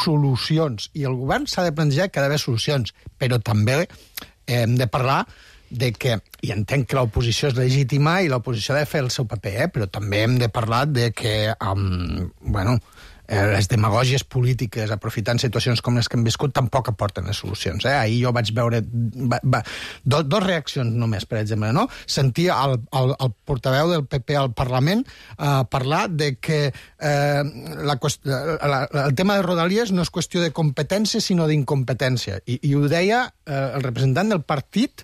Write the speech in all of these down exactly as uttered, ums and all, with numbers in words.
solucions. I el govern s'ha de plantejar que ha d'haver solucions, però també hem de parlar de que, i entenc que l'oposició és legítima i l'oposició ha de fer el seu paper, eh? Però també hem de parlar de que, um, bueno, eh, les demagògies polítiques aprofitant situacions com les que hem viscut tampoc aporten les solucions. Eh? Ahir jo vaig veure va, va, do, dos reaccions només, per exemple, no? Sentir el, el, el portaveu del P P al Parlament eh, parlar de que eh, la, la, el tema de Rodalies no és qüestió de competència, sinó d'incompetència. I, i ho deia eh, el representant del partit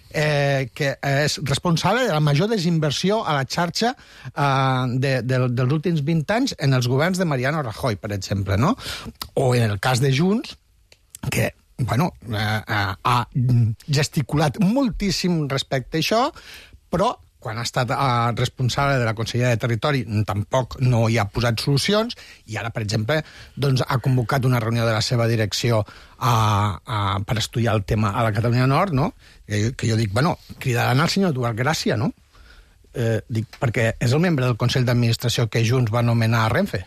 Eh, que és responsable de la major desinversió a la xarxa eh, de, de, dels últims vint anys en els governs de Mariano Rajoy, per exemple, no? O en el cas de Junts, que, bueno, eh, eh, ha gesticulat moltíssim respecte a això, però quan ha estat eh, responsable de la Conselleria de Territori tampoc no hi ha posat solucions, i ara, per exemple, doncs, ha convocat una reunió de la seva direcció a, a, per estudiar el tema a la Catalunya Nord, no? Que, que jo dic, bueno, cridaran al senyor Eduard Gràcia, no? Eh, dic, perquè és el membre del Consell d'Administració que Junts va nomenar a Renfe.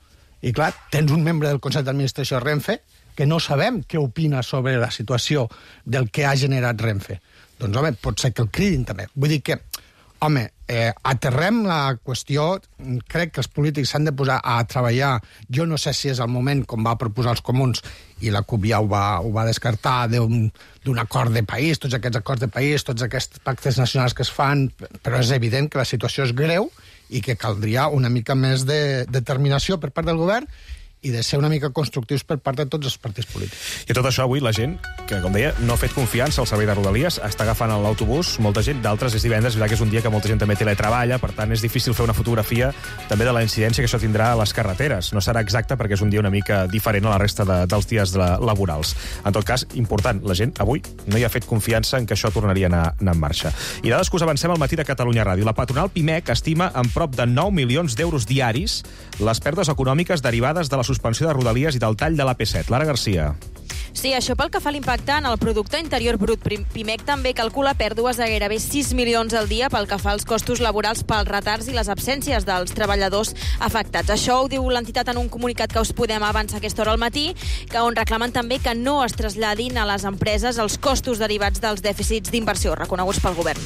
I clar, tens un membre del Consell d'Administració a Renfe que no sabem què opina sobre la situació del que ha generat Renfe. Doncs, home, pot ser que el cridin també. Vull dir que, home, eh, aterrem la qüestió, crec que els polítics s'han de posar a treballar. Jo no sé si és el moment, com va proposar els comuns, i la CUP ja ho va, ho va descartar, d'un acord de país, tots aquests acords de país, tots aquests pactes nacionals que es fan, però és evident que la situació és greu i que caldria una mica més de determinació per part del govern i de ser una mica constructius per part de tots els partits polítics. I tot això avui la gent, que com deia, no ha fet confiança al servei de Rodalies, està agafant l'autobús, molta gent, d'altres és divendres, és veritat que és un dia que molta gent també teletreballa, per tant és difícil fer una fotografia també de la incidència que això tindrà a les carreteres. No serà exacte perquè és un dia una mica diferent a la resta de, dels dies de, laborals. En tot cas, important, la gent avui no hi ha fet confiança en que això tornaria a anar, anar en marxa. I dades que us avancem al matí de Catalunya Ràdio. La patronal Pimec estima en prop de nou milions d'euros diaris les pèrdues econòmiques derivades de la suspensió de Rodalies i del tall de l'A P set. Lara Garcia. Sí, això pel que fa a l'impacte en el producte interior brut. Pimec també calcula pèrdues de gairebé sis milions al dia pel que fa als costos laborals pels retards i les absències dels treballadors afectats. Això ho diu l'entitat en un comunicat que us podem avançar a aquesta hora al matí, que on reclamen també que no es traslladin a les empreses els costos derivats dels dèficits d'inversió reconeguts pel govern.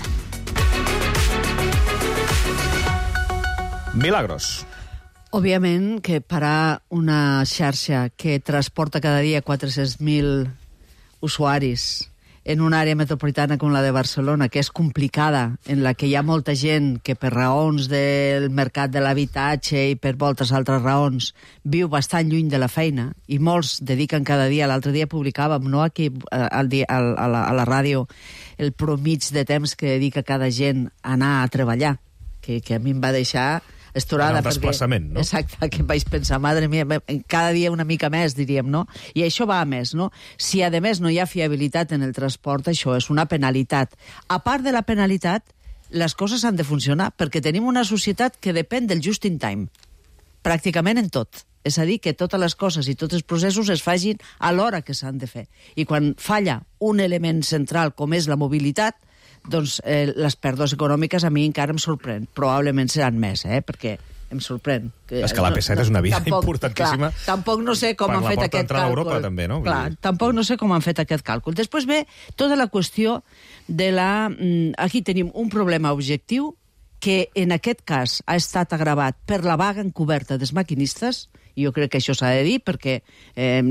Milagros. Òbviament que parar una xarxa que transporta cada dia quatre-cents mil usuaris en una àrea metropolitana com la de Barcelona, que és complicada, en la que hi ha molta gent que per raons del mercat de l'habitatge i per moltes altres raons viu bastant lluny de la feina, i molts dediquen cada dia, l'altre dia publicàvem, no aquí al dia, a, la, a la ràdio, el promig de temps que dedica cada gent a anar a treballar, que, que a mi em va deixar estorada. En el desplaçament, perquè, no? Exacte, que vaig pensar, madre mia, cada dia una mica més, diríem, no? I això va a més, no? Si, a més, no hi ha fiabilitat en el transport, això és una penalitat. A part de la penalitat, les coses han de funcionar, perquè tenim una societat que depèn del just in time, pràcticament en tot. És a dir, que totes les coses i tots els processos es facin a l'hora que s'han de fer. I quan falla un element central com és la mobilitat, doncs eh, les pèrdues econòmiques a mi encara em sorprèn. Probablement seran més, eh? Perquè em sorprèn. Que, és que l'A P set no, és una via tampoc, importantíssima. Clar, tampoc no sé com han fet aquest càlcul. A Europa, també, no? Clar, tampoc no sé com han fet aquest càlcul. Després ve tota la qüestió de la... Aquí tenim un problema objectiu que en aquest cas ha estat agravat per la vaga encoberta dels maquinistes, i jo crec que això s'ha de dir perquè eh,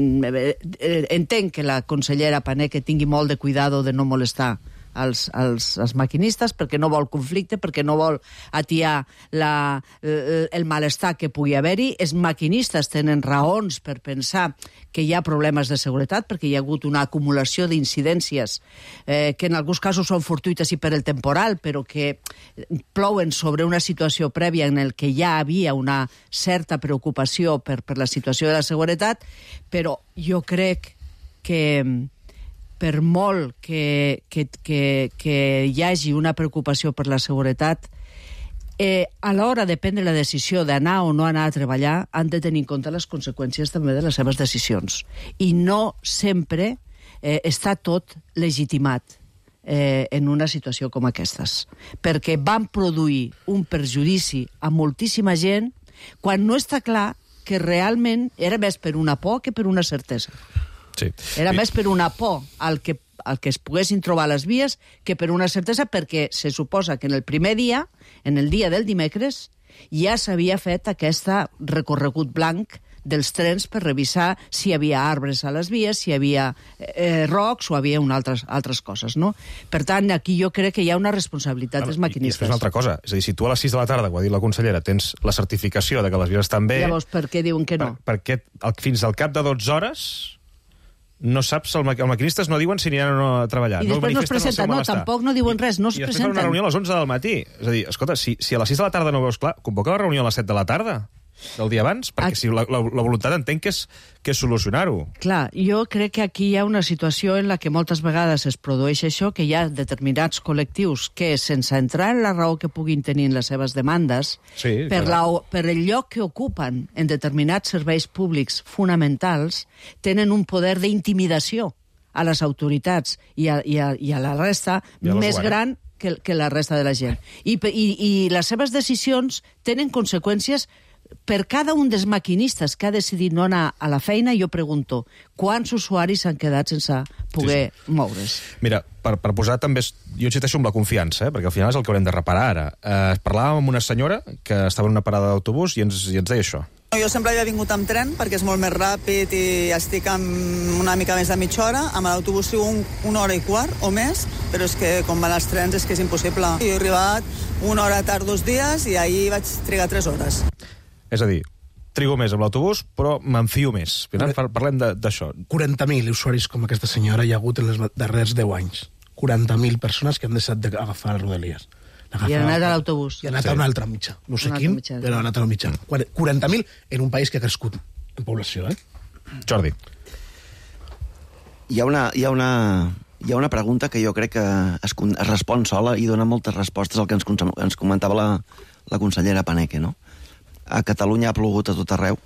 entenc que la consellera Paneque tingui molt de cuidado de no molestar als, als, als maquinistes, perquè no vol conflicte, perquè no vol atiar la, el, el malestar que pugui haver-hi. Els maquinistes tenen raons per pensar que hi ha problemes de seguretat, perquè hi ha hagut una acumulació d'incidències eh, que en alguns casos són fortuites i per el temporal, però que plouen sobre una situació prèvia en el que ja havia una certa preocupació per, per la situació de la seguretat, però jo crec que per molt que, que, que, que hi hagi una preocupació per la seguretat, eh, a l'hora de prendre la decisió d'anar o no anar a treballar, han de tenir en compte les conseqüències també de les seves decisions. I no sempre eh, està tot legitimat eh, en una situació com aquestes. Perquè van produir un perjudici a moltíssima gent quan no està clar que realment era més per una por que per una certesa. Sí. Era I... més per una por al que, al que es poguessin trobar les vies que per una certesa, perquè se suposa que en el primer dia, en el dia del dimecres, ja s'havia fet aquest recorregut blanc dels trens per revisar si hi havia arbres a les vies, si hi havia eh, rocs o hi havia una altres, altres coses, no? Per tant, aquí jo crec que hi ha una responsabilitat bueno, dels maquinistes. I després una altra cosa, és a dir, si tu a les sis de la tarda, ho ha dit la consellera, tens la certificació de que les vies estan bé... Llavors, per què diuen que no? Per, perquè el, fins al cap de dotze hores no saps, el, els maquinistes no diuen si aniran o no a treballar. I després no, no es presenten, no, tampoc no diuen res, no es I, i presenten. després fa una reunió a les onze del matí. És a dir, escolta, si, si a les sis de la tarda no ho veus clar, convoca la reunió a les set de la tarda del dia abans, perquè si la, la, la voluntat entenc que és, que és solucionar-ho. Clar, jo crec que aquí hi ha una situació en la que moltes vegades es produeix això, que hi ha determinats col·lectius que, sense entrar en la raó que puguin tenir en les seves demandes, Sí, per, la, clar. per el lloc que ocupen en determinats serveis públics fonamentals, tenen un poder d'intimidació a les autoritats i a, i a, i a la resta I a més l'usuari. gran que, que la resta de la gent. I, i, I les seves decisions tenen conseqüències per cada un dels maquinistes que ha decidit no anar a la feina. Jo pregunto, quants usuaris s'han quedat sense poder sí, sí. moure's? Mira, per, per posar també... Jo insisteixo amb la confiança, eh, perquè al final és el que haurem de reparar ara. Eh, parlàvem amb una senyora que estava en una parada d'autobús i ens, i ens deia això. Jo sempre havia vingut amb tren perquè és molt més ràpid i estic amb una mica més de mitja hora. Amb l'autobús trigo un, una hora i quart o més, però és que com van els trens és que és impossible. Jo he arribat una hora tard dos dies i ahir vaig trigar tres hores. És a dir, trigo més amb l'autobús, però m'enfio més. Parlem d'això. quaranta mil usuaris com aquesta senyora hi ha hagut en els darrers deu anys. quaranta mil persones que han deixat d'agafar les Rodalies. I han anat a l'autobús. I han anat Sí. a una altra mitja. No sé Una quin, altra mitja. però han anat a una mitja. quaranta mil en un país que ha crescut en població, eh? Jordi. Hi ha una, hi ha una, hi ha una pregunta que jo crec que es, es respon sola i dona moltes respostes al que ens, ens comentava la, la consellera Paneque, no? A Catalunya ha plogut a tot arreu.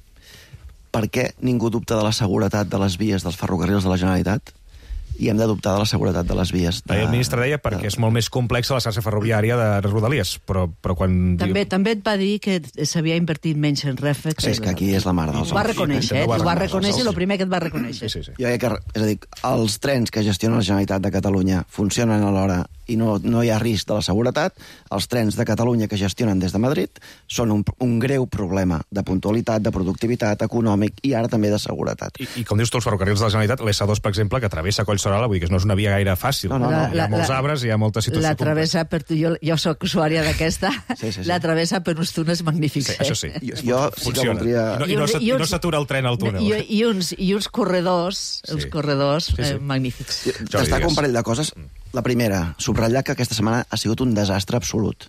Per què ningú dubta de la seguretat de les vies dels ferrocarrils de la Generalitat? I hem de dubtar de la seguretat de les vies. De, El ministre deia perquè és molt més complexa la xarxa ferroviària de Rodalies, però, però quan... També, diu... també et va dir que s'havia invertit menys en Renfe. Sí, és que aquí és la mare dels Ho va ous. reconèixer, eh? Ho va Ho va reconèixer, reconèixer, el primer que et va reconèixer. Sí, sí, sí. Jo crec que, és a dir, els trens que gestiona la Generalitat de Catalunya funcionen a l'hora i no, no hi ha risc de la seguretat. Els trens de Catalunya que gestionen des de Madrid són un, un greu problema de puntualitat, de productivitat, econòmic i ara també de seguretat. I, I com dius tu, els ferrocarrils de la Generalitat, l'S dos, per exemple, que travessa Collserola, vull dir que no és una via gaire fàcil. No, no, no. Hi ha molts arbres i hi ha molta situació La complexa. travessa per tu, jo, jo soc usuària d'aquesta, Sí, sí, sí. la travessa per uns túnels magnífics. Sí, això sí. Jo, jo sí que Funciona. voldria... I no, i no, I uns- s'at- i no s'atura el tren al túnel. I, i, uns, I uns corredors, Sí. uns corredors Sí, sí. Eh, magnífics. Jordi, Destaco digues. un parell de coses. La primera, subratllar que aquesta setmana ha sigut un desastre absolut.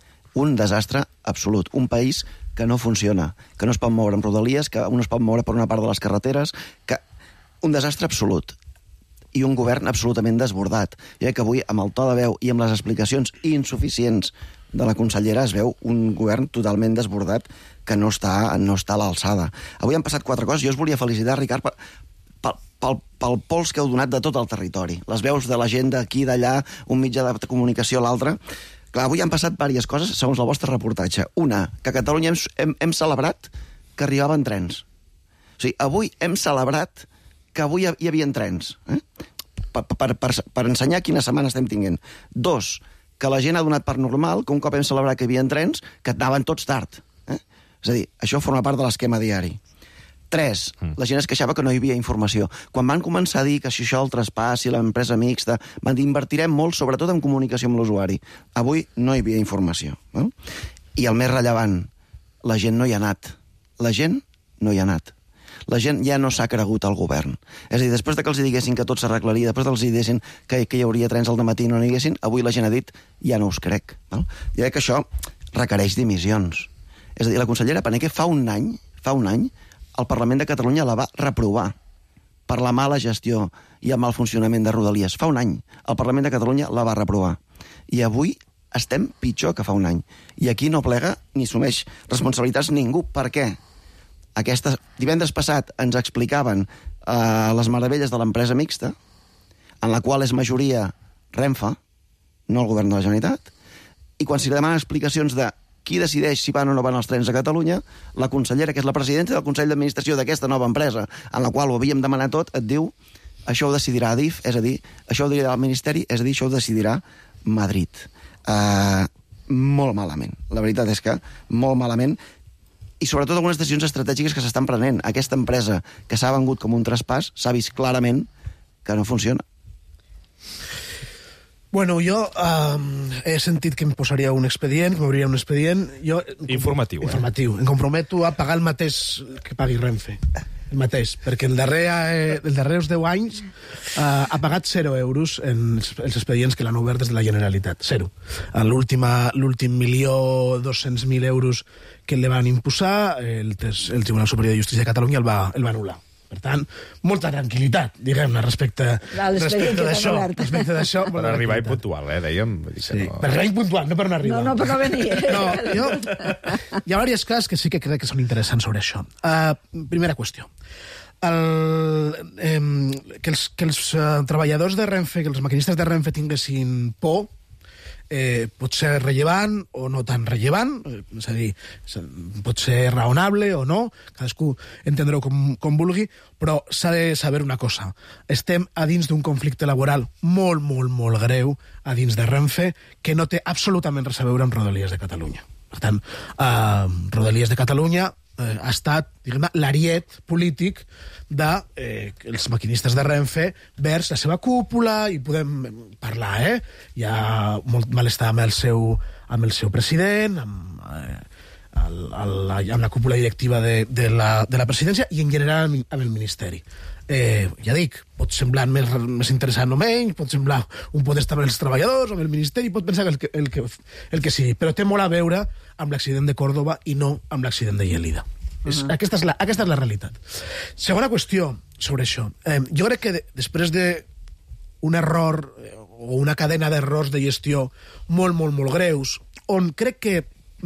Un desastre absolut. Un país que no funciona, que no es pot moure amb rodalies, que un es pot moure per una part de les carreteres, que... un desastre absolut. I un govern absolutament desbordat. Jo crec que avui, amb el to de veu i amb les explicacions insuficients de la consellera, es veu un govern totalment desbordat que no està, no està a l'alçada. Avui han passat quatre coses. Jo us volia felicitar, Ricard, per, pel, pel, pel pols que heu donat de tot el territori. Les veus de la gent d'aquí, d'allà, un mitjà de comunicació a l'altre. Clar, avui han passat diverses coses segons el vostre reportatge. Una, que a Catalunya hem, hem, hem celebrat que arribaven trens. O sigui, avui hem celebrat que avui hi havia trens. Eh? Per, per, per, per ensenyar quina setmana estem tinguent. Dos, que la gent ha donat per normal que un cop hem celebrat que hi havia trens, que anaven tots tard. Eh? És a dir, això forma part de l'esquema diari. Tres, la gent es queixava que no hi havia informació. Quan van començar a dir que si això el traspàs, si l'empresa mixta, van dir invertirem molt, sobretot en comunicació amb l'usuari. Avui no hi havia informació. No? I el més rellevant, la gent no hi ha anat. La gent no hi ha anat. La gent ja no s'ha cregut al govern. És a dir, després de que els diguessin que tot s'arreglaria, després de que els diguessin que, que hi hauria trens al dematí i no n'hi haguessin, avui la gent ha dit, ja no us crec. No? Jo crec que això requereix dimissions. És a dir, la consellera Paneque fa un any, fa un any, el Parlament de Catalunya la va reprovar per la mala gestió i el mal funcionament de Rodalies. Fa un any, el Parlament de Catalunya la va reprovar. I avui estem pitjor que fa un any. I aquí no plega ni assumeix responsabilitats ningú. Per què? Aquesta, divendres passat ens explicaven eh, les meravelles de l'empresa mixta, en la qual és majoria Renfe, no el govern de la Generalitat, i quan s'hi demanen explicacions de qui decideix si van o no van els trens a Catalunya? La consellera, que és la presidenta del Consell d'Administració d'aquesta nova empresa, en la qual ho havíem demanat tot, et diu això ho decidirà Adif, és a dir, això ho decidirà el Ministeri, és a dir, això ho decidirà Madrid. Uh, molt malament. La veritat és que molt malament. I sobretot algunes decisions estratègiques que s'estan prenent. Aquesta empresa que s'ha vengut com un traspàs s'ha vist clarament que no funciona. Bueno, jo um, he sentit que em posaria un expedient, que m'obriria un expedient. Jo, informatiu, eh? Informatiu. Em comprometo a pagar el mateix que pagui Renfe. El mateix, perquè el darrer, eh, els darrers deu anys eh, ha pagat zero euros en els, els expedients que l'han obert des de la Generalitat. Zero. L'últim milió dos-cents mil euros que li van imposar, el, el Tribunal Superior de Justícia de Catalunya el va, el va anul·lar. Per tant, molta tranquil·litat, diguem-ne, respecte, respecte d'això. Respecte d'això. Per arribar impuntual, eh, dèiem. Sí, no... per arribar impuntual, no per no arribar. No, no per no venir. No, jo... Hi ha diverses coses que sí que crec que són interessants sobre això. Uh, primera qüestió. El, eh, que els, que els uh, treballadors de Renfe, que els maquinistes de Renfe tinguessin por, eh, pot ser rellevant o no tan rellevant, és a dir, pot ser raonable o no, cadascú entendrà com, com vulgui, però s'ha de saber una cosa. Estem a dins d'un conflicte laboral molt, molt, molt greu a dins de Renfe que no té absolutament res a veure amb Rodalies de Catalunya. Per tant, eh, Rodalies de Catalunya eh, ha estat, diguem-ne, l'ariet polític de eh, els maquinistes de Renfe vers la seva cúpula, i podem parlar, eh? Hi ha molt malestar amb el seu, amb el seu president, amb, eh, el, el, amb la cúpula directiva de, de, la, de la presidència i en general amb el Ministeri. Eh, ja dic, pot semblar més, més interessant o menys, pot semblar un pot estar amb els treballadors, amb el Ministeri, pot pensar que el, que, el, que, el que sigui, però té molt a veure amb l'accident de Còrdova i no amb l'accident de Lleida. Uh -huh. aquesta, és la, aquesta és la realitat. Segona qüestió sobre això. Eh, jo crec que de, després d'un error eh, o una cadena d'errors de gestió molt, molt, molt greus, on crec que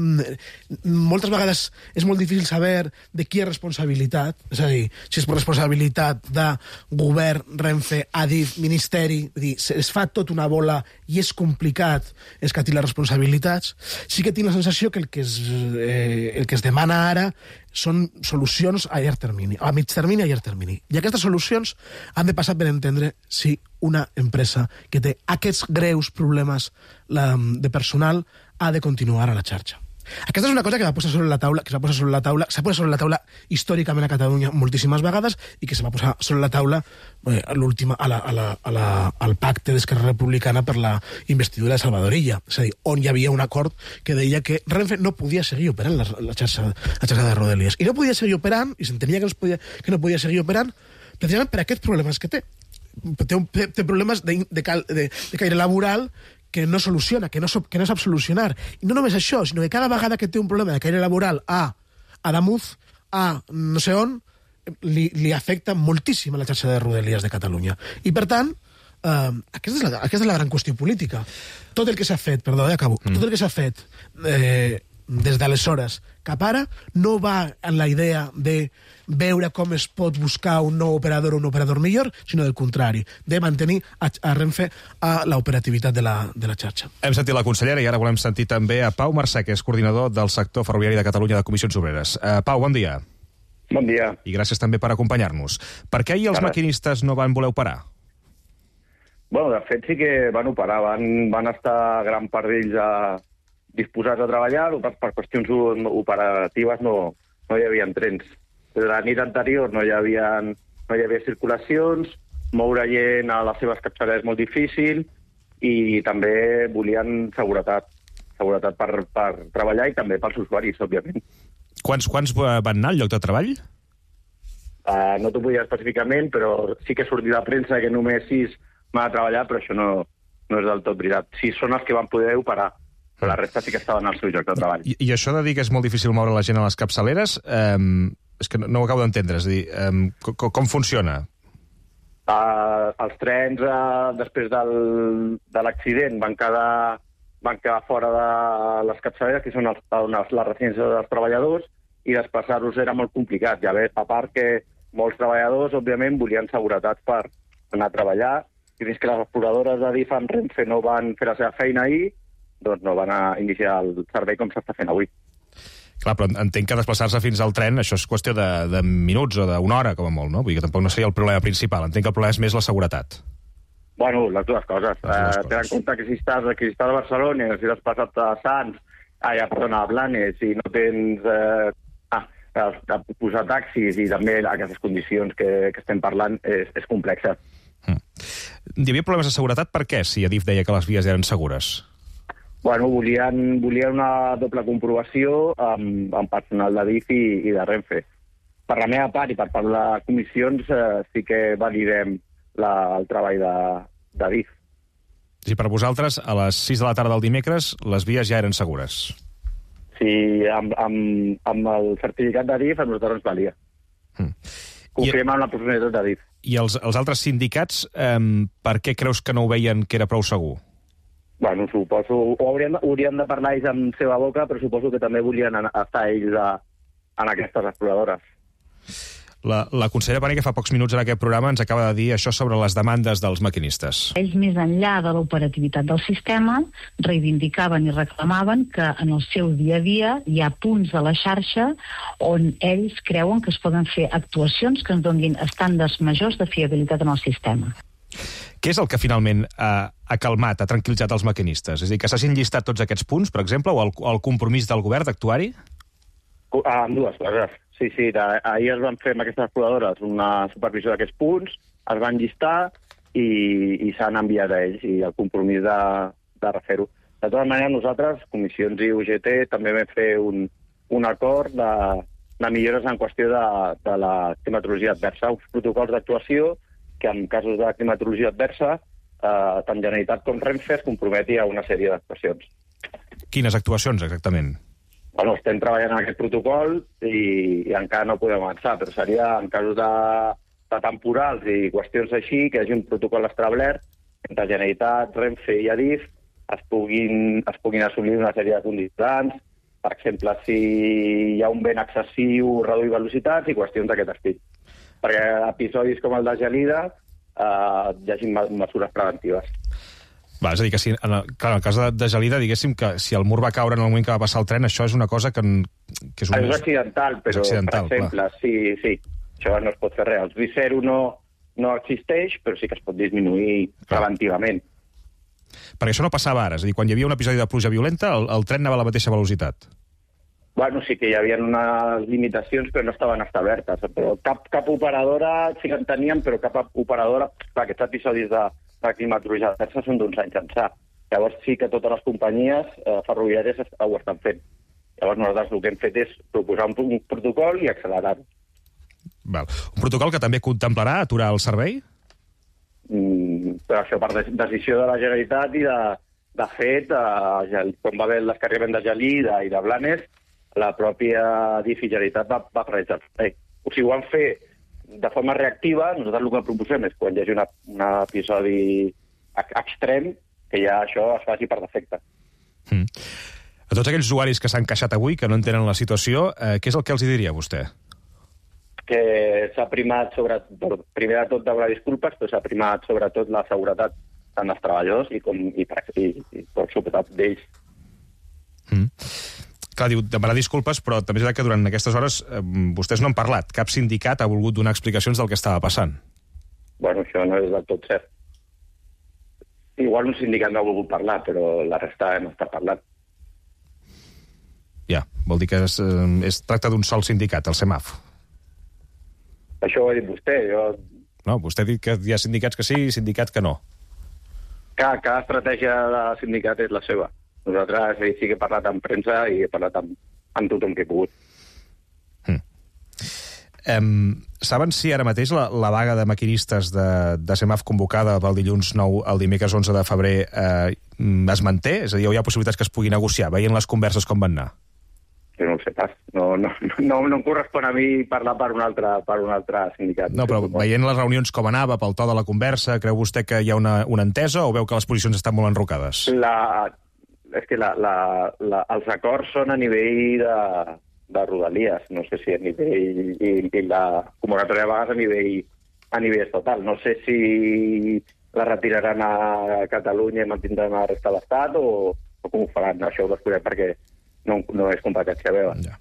moltes vegades és molt difícil saber de qui és responsabilitat, és a dir, si és responsabilitat de govern, Renfe, Adif, Ministeri, és dir, es fa tot una bola i és complicat escatir les responsabilitats. Sí que tinc la sensació que el que es, eh, el que es demana ara són solucions a llarg termini, a mig termini i a llarg termini. I aquestes solucions han de passar per entendre si una empresa que té aquests greus problemes la, de personal ha de continuar a la xarxa. Aquesta és una cosa que va posar sobre la taula, que s'ha posat sobre la taula, s'ha posat sobre la taula històricament a Catalunya moltíssimes vegades i que se va posar sobre la taula eh, a l'última, a la, a la, a la, al pacte d'Esquerra Republicana per la investidura de Salvador Illa. És a dir, on hi havia un acord que deia que Renfe no podia seguir operant la, la, xarxa, la xarxa de Rodalies. I no podia seguir operant, i s'entenia que, no podia, que no podia seguir operant, precisament per aquests problemes que té. Té, un, té problemes de, de, de, de caire laboral que no soluciona, que no, que no sap solucionar. I no només això, sinó que cada vegada que té un problema de caire laboral a Adamuz, a no sé on, li, li afecta moltíssim a la xarxa de Rodalies de Catalunya. I, per tant, eh, aquesta, és la, aquesta és la gran qüestió política. Tot el que s'ha fet, perdó, ja acabo, mm. tot el que s'ha fet eh, des d'aleshores cap ara no va en la idea de veure com es pot buscar un nou operador o un operador millor, sinó del contrari, de mantenir a, a Renfe a l'operativitat de, la, de la xarxa. Hem sentit la consellera i ara volem sentir també a Pau Mercè, que és coordinador del sector ferroviari de Catalunya de Comissions Obreres. Uh, Pau, bon dia. Bon dia. I gràcies també per acompanyar-nos. Per què ahir els Carai. maquinistes no van voler operar? Bueno, de fet sí que van operar, van, van estar gran part d'ells a, disposats a treballar, per, per qüestions operatives no, no hi havia trens. La nit anterior no hi havia, no hi havia circulacions, moure gent a les seves capçaleres és molt difícil i també volien seguretat, seguretat per, per treballar i també pels usuaris, òbviament. Quants, quants van anar al lloc de treball? Uh, no t'ho vull dir específicament, però sí que ha sortit a premsa que només sis van a treballar, però això no, no és del tot veritat. Sis són els que van poder operar, però la resta sí que estaven al seu lloc de treball. I, i això de dir que és molt difícil moure la gent a les capçaleres, eh, és que no, no ho acabo d'entendre, és a dir, eh, com, com funciona? Uh, els trens, uh, després del, de l'accident, van quedar, van quedar fora de les capçaleres, que són els, les, les residències dels treballadors, i desplaçar-los era molt complicat. Ja ve, a part que molts treballadors, òbviament, volien seguretat per anar a treballar, i fins que les exploradores de Adif en Renfe no van fer la seva feina ahir, doncs no van a iniciar el servei com s'està fent avui. Clar, però entenc que desplaçar-se fins al tren, això és qüestió de, de minuts o d'una hora, com a molt, no? Vull dir que tampoc no seria el problema principal. Entenc que el problema és més la seguretat. Bueno, les dues coses. Les dues eh, Ten en compte que si estàs, que si estàs a Barcelona, si has passat a Sants, ah, ja, perdona, a Blanes, si no tens... Eh, ah, de posar taxis i també aquestes condicions que, que estem parlant és, és complexa. Mm. Hi havia problemes de seguretat, per què? Si Adif deia que les vies eren segures. Bueno, volien, volien una doble comprovació amb, amb personal d'Adif i, i de Renfe. Per la meva part i per part de les comissions eh, sí que validem la, el treball d'Adif. Sí, per vosaltres, a les sis de la tarda del dimecres, les vies ja eren segures. Sí, amb, amb, amb el certificat d'Adif a nosaltres ens valia. Mm. Confiem en la personalitat d'Adif. I els, els altres sindicats, eh, per què creus que no ho veien que era prou segur? Bueno, suposo... Ho hauríem, hauríem de parlar ells amb seva boca, però suposo que també volien estar ells a, en aquestes exploradores. La, la consellera Pané, que fa pocs minuts en aquest programa, ens acaba de dir això sobre les demandes dels maquinistes. Ells, més enllà de l'operativitat del sistema, reivindicaven i reclamaven que en el seu dia a dia hi ha punts de la xarxa on ells creuen que es poden fer actuacions que ens donin estàndards majors de fiabilitat en el sistema. Què és el que finalment ha, ha calmat, ha tranquil·litzat els maquinistes? És a dir, que s'hagin llistat tots aquests punts, per exemple, o el, el compromís del govern d'actuar-hi? Amb dues coses. Sí, sí, de, ahir es van fer amb aquestes exploradores una supervisió d'aquests punts, es van llistar i, i s'han enviat a ells, i el compromís de, de refer-ho. De tota manera, nosaltres, comissions i U G T, també vam fer un, un acord de, de millores en qüestió de, de la climatologia adversa, uns protocols d'actuació que en casos de climatologia adversa, eh, tant Generalitat com Renfe es comprometi a una sèrie d'actuacions. Quines actuacions, exactament? Bueno, estem treballant en aquest protocol i, i encara no podem avançar, però seria en casos de, de temporals i qüestions així, que hi hagi un protocol establert entre Generalitat, Renfe i Adif, es puguin, es puguin assolir una sèrie de condicions, per exemple, si hi ha un vent excessiu, reduir velocitats i qüestions d'aquest estil. Perquè episodis com el de gelida eh, hi hagi mesures preventives. Va, és a dir, que si, en el, clar, en el cas de, de gelida, diguéssim que si el mur va caure en el moment que va passar el tren, això és una cosa que... que és, un... és accidental, però, és accidental, per exemple, clar. sí, sí, això no es pot fer res. El risc zero no, no existeix, però sí que es pot disminuir clar. preventivament. Perquè això no passava ara, és a dir, quan hi havia un episodi de pluja violenta, el, el tren anava a la mateixa velocitat. Bueno, sí que hi havia unes limitacions, però no estaven establertes. Però cap, cap operadora, sí que en teníem, però cap operadora... Clar, aquests episodis de, de climatologia adversa són d'uns anys ençà. Llavors sí que totes les companyies eh, ferroviàries ho estan fent. Llavors nosaltres el que hem fet és proposar un, un protocol i accelerar-ho. Val. Un protocol que també contemplarà aturar el servei? Mm, però això per decisió de la Generalitat i de, de fet, eh, quan va haver el descarregament de Gelida i de Blanes, la pròpia Adif i Generalitat va, va paralitzar el servei. O sigui, ho van fer de forma reactiva. Nosaltres el que proposem és quan hi hagi una, un episodi extrem, que ja això es faci per defecte. Mm. A tots aquells usuaris que s'han queixat avui, que no entenen la situació, eh, què és el que els diria vostè? Que s'ha primat, sobre, primer de tot, demanar disculpes, però s'ha primat sobretot la seguretat tant dels treballadors i, com, i, i, i per sobretot d'ells. Mm. Clar, diu, demanar disculpes, però també és que durant aquestes hores eh, vostès no han parlat. Cap sindicat ha volgut donar explicacions del que estava passant. Bueno, això no és del tot cert. Igual un sindicat no ha volgut parlar, però la resta hem estat parlant. Ja, vol dir que es, es tracta d'un sol sindicat, el CEMAF. Això ho ha dit vostè, jo... No, vostè ha dit que hi ha sindicats que sí i sindicats que no. Cada, cada estratègia de sindicat és la seva. Nosaltres sí que he parlat amb premsa i he parlat amb, amb tothom que he pogut. Hmm. Um, saben si ara mateix la, la vaga de maquinistes de, de CEMAF convocada pel dilluns nou al dimecres onze de febrer eh, es manté? És a dir, hi ha possibilitats que es pugui negociar, veient les converses com van anar? Jo no ho sé pas. No, no, no, no em correspon a mi parlar per un altre, per un altre sindicat. No, però veient les reunions com anava, pel to de la conversa, creu vostè que hi ha una, una entesa o veu que les posicions estan molt enrocades? La... És que la, la, la, els acords són a nivell de, de Rodalies, no sé si a nivell... I, i la convocatòria de vagues a nivell, a nivell estatal. No sé si la retiraran a Catalunya i mantindran a la resta de l'Estat o, com ho faran, això ho descobrem perquè no, no és competència meva. Ja.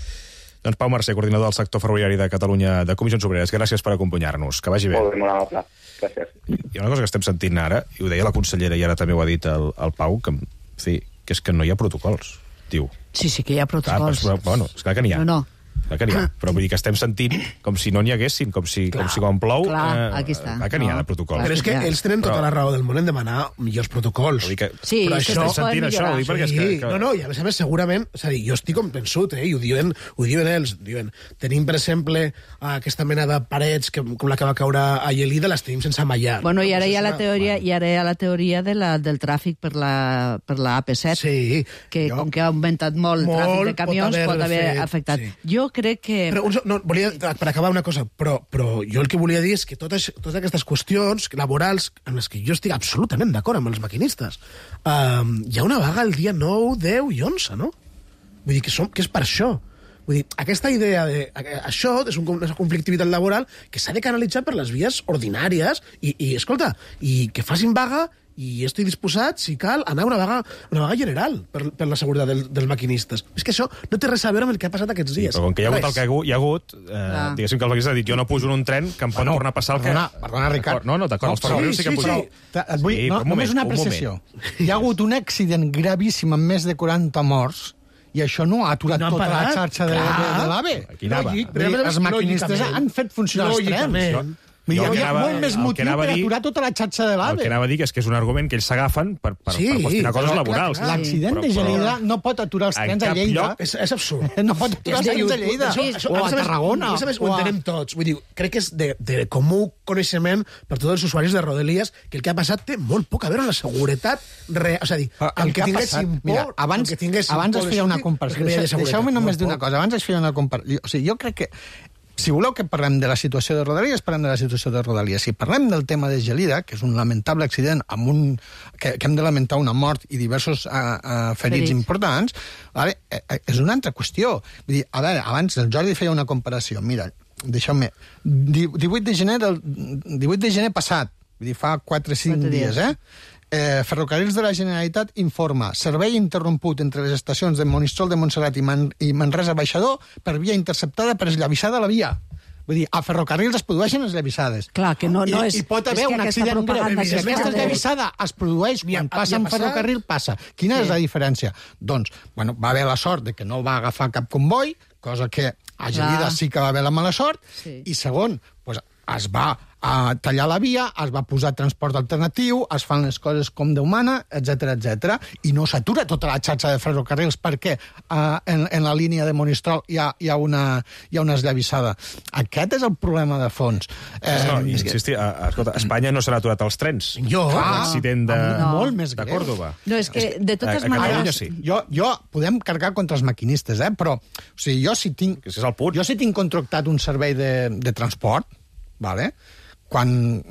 Doncs Pau Mercè, coordinador del sector ferroviari de Catalunya de Comissions Obreres, gràcies per acompanyar-nos. Que vagi bé. Molt bé, molt amable. Gràcies. Hi ha una cosa que estem sentint ara, i ho deia la consellera i ara també ho ha dit el, el Pau, que, sí, que és que no hi ha protocols, diu. Sí, sí que hi ha protocols. Clar, però, bueno, és clar que n'hi ha. No, no. Clar que n'hi ha. Però vull dir que estem sentint com si no n'hi haguessin, com si, clar, com si quan plou... Clar, eh, aquí està. Clar que n'hi ha de protocols. Però és que ells tenen tota la raó del món en demanar millors protocols. Que, sí, però que això, estem sentint això, ho dic perquè és que, que... No, no, i a més a més, segurament, és a dir, jo estic convençut, eh, i ho diuen, ho diuen ells, diuen, tenim, per exemple, aquesta mena de parets que, com la que va caure a Lleida, les tenim sense amallar. Bueno, i ara no, hi ha la teoria, i ara hi ha la teoria de la, del tràfic per la, per la A P set, sí, que jo... com que ha augmentat molt el tràfic de camions, pot haver, pot haver fet, afectat. Sí. Jo crec que... Però, no, volia, per acabar una cosa, però, però jo el que volia dir és que totes, totes aquestes qüestions laborals en les que jo estic absolutament d'acord amb els maquinistes, um, hi ha una vaga el dia nou, deu i onze, no? Vull dir que, som, que és per això. Vull dir, aquesta idea de... Això és un, una conflictivitat laboral que s'ha de canalitzar per les vies ordinàries i, i escolta, i que facin vaga i estic disposat, si cal, a anar a una vaga, una vaga general per, per la seguretat del, dels maquinistes. És que això no té res a veure amb el que ha passat aquests dies. Sí, però com que hi ha hagut res. el que hi ha hagut, eh, ah. diguéssim que el maquinista ha dit jo no pujo en un tren que em pot bueno, tornar a passar el que... Perdona, perdona Ricard. No, no, d'acord, els ferrocarrils sí, sí, sí que han pujat. Sí, et vull, sí, no, un només moment, una apreciació. Hi ha hagut un accident gravíssim amb més de quaranta morts i això no ha aturat no tota parat. La xarxa de, de, de l'AVE. Aquí anava. No, els maquinistes han fet funcionar els trens. Hi ha anava, molt més motiu per dir, aturar tota la xarxa de l'AVE. El que anava a dir és que és un argument que ells s'agafen per, per, sí, per qüestionar coses clar, laborals. Clar, L'accident de Lleida no pot aturar els trens a Lleida. Lloc, és, és absurd. No pot aturar els trens a Lleida. Això, això, o a Tarragona. A més, ho entenem tots. Vull dir, crec que és de, de comú coneixement per tots els usuaris de Rodalies que el que ha passat té molt poc a veure amb la seguretat real. És a dir, el, el que, que tinguéssim por... Mira, abans, que tinguéssim abans es feia una comparació. Deixeu-me només dir una cosa. Abans es feia una comparació. O sigui, jo crec que si voleu que parlem de la situació de Rodalies, parlem de la situació de Rodalies. Si parlem del tema de Gelida, que és un lamentable accident amb un, que, que hem de lamentar una mort i diversos uh, uh, ferits Ferits. importants, vale? eh, eh, és una altra qüestió. Vull dir, a veure, abans el Jordi feia una comparació. Mira, deixeu-me... divuit de gener, el divuit de gener passat, vull dir, fa quatre o cinc dies, eh? Eh, Ferrocarrils de la Generalitat informa servei interromput entre les estacions de Monistrol de Montserrat i, Man i Manresa Baixador per via interceptada per esllavissada a la via. Vull dir, a Ferrocarrils es produeixen esllavissades. Clar, que no, no I, és... I pot haver un accident greu. Si aquesta esllavissada es produeix quan passa en ferrocarril, passa. Quina sí. és la diferència? Doncs, bueno, va haver la sort de que no va agafar cap comboi, cosa que a Gelida sí que va haver la mala sort, sí. i segon, pues, es va a tallar la via, es va posar transport alternatiu, es fan les coses com Déu mana, etcètera, etcètera, i no s'atura tota la xarxa de ferrocarrils perquè uh, en, en la línia de Monistrol hi ha, hi ha, una, hi ha una esllavissada. Aquest és el problema de fons. Eh, no, i insistir, a, a, escolta, a Espanya no s'han aturat els trens. Jo, l'accident de, no. molt més de Còrdova. No, és que, de totes a, a maneres... Sí. Jo, jo podem cargar contra els maquinistes, eh? Però o sigui, jo si tinc... Que és el punt. Jo si tinc contractat un servei de, de transport, vale? Quan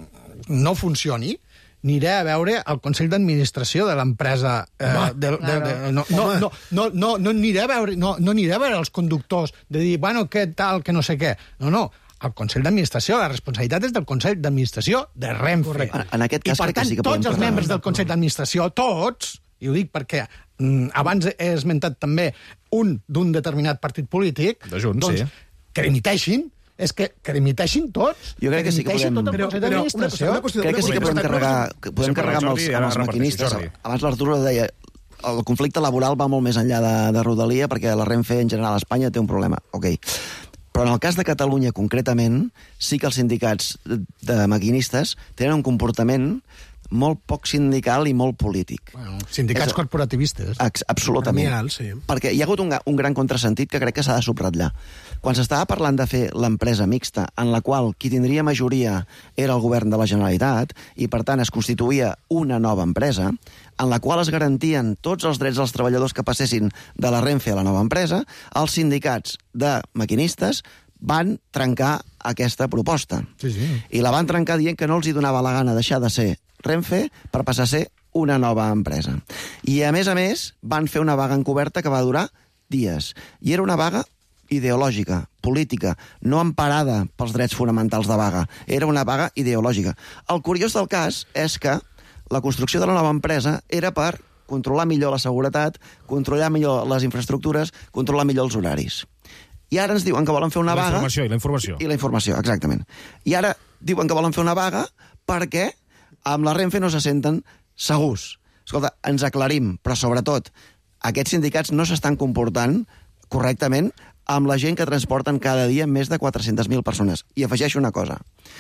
no funcioni, aniré a veure el Consell d'Administració de l'empresa. Eh, de, de, de, no, no, no, no, no, no, aniré a veure, no, no aniré a veure els conductors de dir, bueno, què tal, que no sé què. No, no, el Consell d'Administració, la responsabilitat és del Consell d'Administració de Renfe. En, en aquest cas, I, per tant, sí que tots els membres del Consell d'Administració, tots, i ho dic perquè mm, abans he esmentat també un d'un determinat partit polític, de Junts, doncs, sí. que dimiteixin, és que, que dimiteixin tots. Jo crec que, que sí que podem... Tot el Consell d'Administració. Crec que sí que podem carregar, que podem carregar amb els, amb els maquinistes. Abans l'Artur deia, el conflicte laboral va molt més enllà de, de Rodalia perquè la Renfe en general a Espanya té un problema. Ok. Però en el cas de Catalunya concretament, sí que els sindicats de maquinistes tenen un comportament molt poc sindical i molt polític. Bueno, sindicats és, corporativistes. Absolutament. Amial, sí. Perquè hi ha hagut un, un gran contrasentit que crec que s'ha de subratllar. Quan s'estava parlant de fer l'empresa mixta, en la qual qui tindria majoria era el govern de la Generalitat, i per tant es constituïa una nova empresa, en la qual es garantien tots els drets dels treballadors que passessin de la Renfe a la nova empresa, els sindicats de maquinistes van trencar aquesta proposta. Sí, sí. I la van trencar dient que no els hi donava la gana deixar de ser Renfe per passar a ser una nova empresa. I, a més a més, van fer una vaga encoberta que va durar dies. I era una vaga ideològica, política, no emparada pels drets fonamentals de vaga. Era una vaga ideològica. El curiós del cas és que la construcció de la nova empresa era per controlar millor la seguretat, controlar millor les infraestructures, controlar millor els horaris. I ara ens diuen que volen fer una vaga... La informació, i la informació. I la informació, exactament. I ara diuen que volen fer una vaga perquè amb la Renfe no se senten segurs. Escolta, ens aclarim, però sobretot, aquests sindicats no s'estan comportant correctament amb la gent que transporten cada dia més de quatre-centes mil persones. I afegeixo una cosa.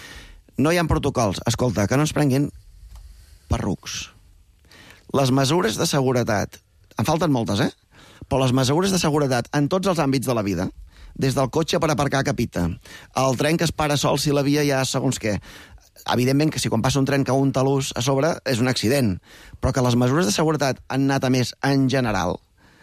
No hi ha protocols. Escolta, que no ens prenguin perrucs. Les mesures de seguretat, en falten moltes, eh? Però les mesures de seguretat en tots els àmbits de la vida, des del cotxe per aparcar que pita, el tren que es para sol si la via ja segons què, evidentment que si quan passa un tren que un talús a sobre és un accident, però que les mesures de seguretat han anat a més en general,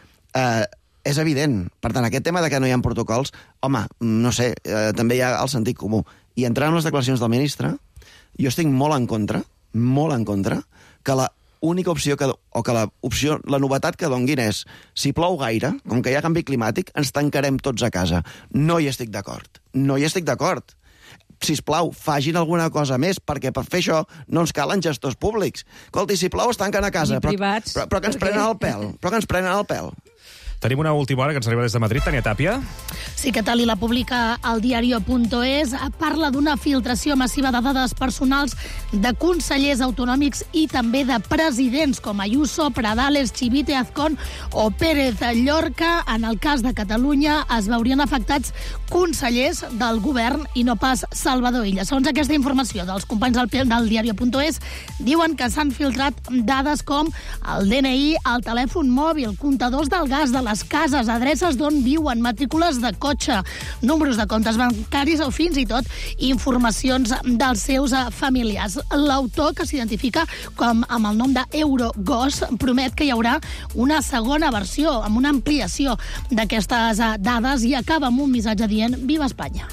eh, és evident. Per tant, aquest tema de que no hi ha protocols, home, no sé, eh, també hi ha el sentit comú. I entrant en les declaracions del ministre, jo estic molt en contra, molt en contra, que la única opció, que, o que la, opció, la novetat que donguin és, si plou gaire, com que hi ha canvi climàtic, ens tancarem tots a casa. No hi estic d'acord. No hi estic d'acord. Sisplau, fagin alguna cosa més, perquè per fer això no ens calen gestors públics. Escolti, si plou es tanquen a casa, però, però, però que ens prenen el pèl, però que ens prenen el pèl. Tenim una última hora que ens arriba des de Madrid. Tania Tàpia. Sí, que tal, i la publica al diario punto es. Parla d'una filtració massiva de dades personals de consellers autonòmics i també de presidents com Ayuso, Pradales, Chivite, Azcón o Pérez Llorca. En el cas de Catalunya es veurien afectats consellers del govern i no pas Salvador Illa. Segons aquesta informació dels companys del, del diario punto es, diuen que s'han filtrat dades com el D N I, el telèfon mòbil, comptadors del gas de les cases, adreces d'on viuen, matrícules de cotxe, números de comptes bancaris o fins i tot informacions dels seus familiars. L'autor, que s'identifica com amb el nom d'Eurogos, promet que hi haurà una segona versió, amb una ampliació d'aquestes dades, i acaba amb un missatge dient «Viva Espanya».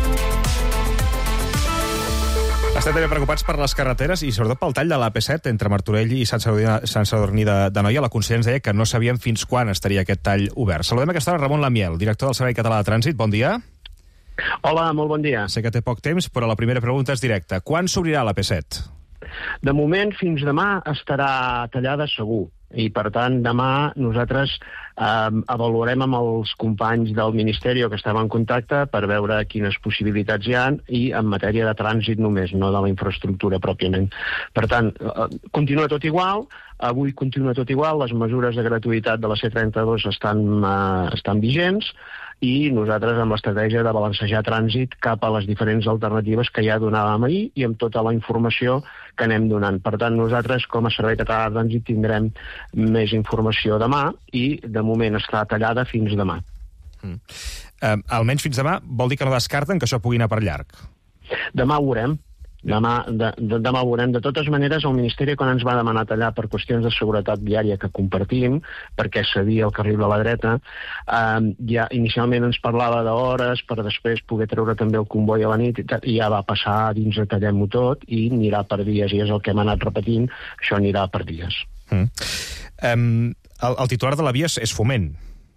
Estem també preocupats per les carreteres i sobretot pel tall de l'A P set entre Martorell i Sant Sadurní, Sant Sadurní de, de Noia. La consellera ens deia que no sabíem fins quan estaria aquest tall obert. Saludem a aquesta hora Ramon Lamiel, director del Servei Català de Trànsit. Bon dia. Hola, molt bon dia. Sé que té poc temps, però la primera pregunta és directa. Quan s'obrirà l'A P set? De moment, fins demà estarà tallada segur. I, per tant, demà nosaltres eh, avaluarem amb els companys del Ministeri que estem en contacte per veure quines possibilitats hi ha, i en matèria de trànsit només, no de la infraestructura pròpiament. Per tant, eh, continua tot igual, avui continua tot igual, les mesures de gratuïtat de la C trenta-dos estan, eh, estan vigents, i nosaltres amb l'estratègia de balancejar trànsit cap a les diferents alternatives que ja donàvem ahir i amb tota la informació que anem donant. Per tant, nosaltres com a Servei Català de Trànsit tindrem més informació demà i de moment està tallada fins demà. Mm. Uh, almenys fins demà vol dir que no descarten que això pugui anar per llarg? Demà ho veurem. Demà, de, de, demà ho veurem. De totes maneres, el Ministeri, quan ens va demanar tallar per qüestions de seguretat viària que compartim, perquè sabia el carril de la dreta, eh, ja inicialment ens parlava d'hores per després poder treure també el comboi a la nit, i ja va passar dins de tallem-ho tot i anirà per dies, i és el que hem anat repetint, això anirà per dies. Mm. Um, el, el titular de la via és, és Foment.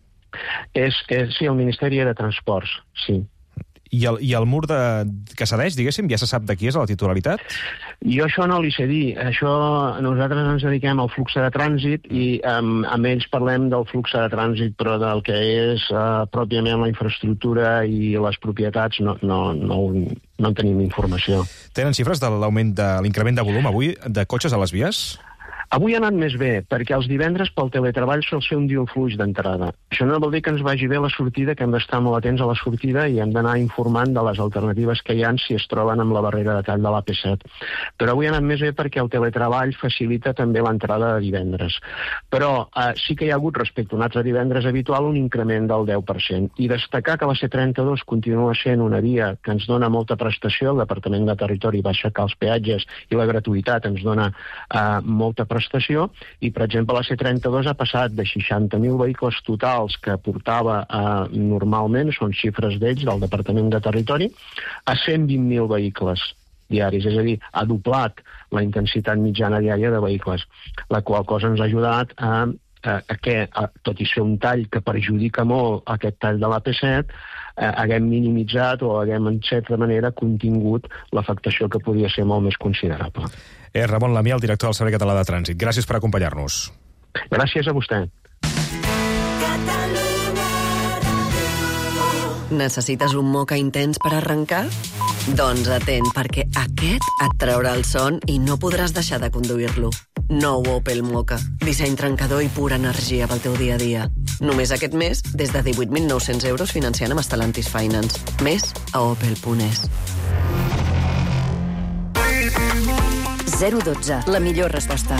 És, és, sí, el Ministeri de Transports, sí. I el, i el mur de, que cedeix, diguéssim, ja se sap de qui és la titularitat? Jo això no li sé dir. Això, nosaltres ens dediquem al flux de trànsit i um, amb ells parlem del flux de trànsit, però del que és uh, pròpiament la infraestructura i les propietats no, no, no, no en tenim informació. Tenen xifres de l'augment de l'increment de volum avui de cotxes a les vies? Avui ha anat més bé, perquè els divendres pel teletreball sol ser un dia fluix d'entrada. Això no vol dir que ens vagi bé la sortida, que hem d'estar molt atents a la sortida i hem d'anar informant de les alternatives que hi ha si es troben amb la barrera de tall de l'A P set. Però avui ha anat més bé perquè el teletreball facilita també l'entrada de divendres. Però eh, sí que hi ha hagut, respecte a un altre divendres habitual, un increment del deu per cent. I destacar que la C trenta-dos continua sent una via que ens dona molta prestació, el Departament de Territori va aixecar els peatges i la gratuïtat ens dona eh, molta prestació, i, per exemple, la C trenta-dos ha passat de seixanta mil vehicles totals que portava eh, normalment, són xifres d'ells, del Departament de Territori, a cent vint mil vehicles diaris, és a dir, ha doblat la intensitat mitjana diària de vehicles, la qual cosa ens ha ajudat a, a, a que, a, tot i ser un tall que perjudica molt aquest tall de l'A P set, eh, haguem minimitzat o haguem, en certa manera, contingut l'afectació que podia ser molt més considerable. És Ramon Lamiel, director del Servei Català de Trànsit. Gràcies per acompanyar-nos. Gràcies a vostè. Necessites un moca intens per arrencar? Doncs atent, perquè aquest et traurà el son i no podràs deixar de conduir-lo. Nou Opel Moka. Disseny trencador i pura energia pel teu dia a dia. Només aquest mes, des de divuit mil nou-cents euros financiant amb Stellantis Finance. Més a opel punt es. zero dotze. La millor resposta.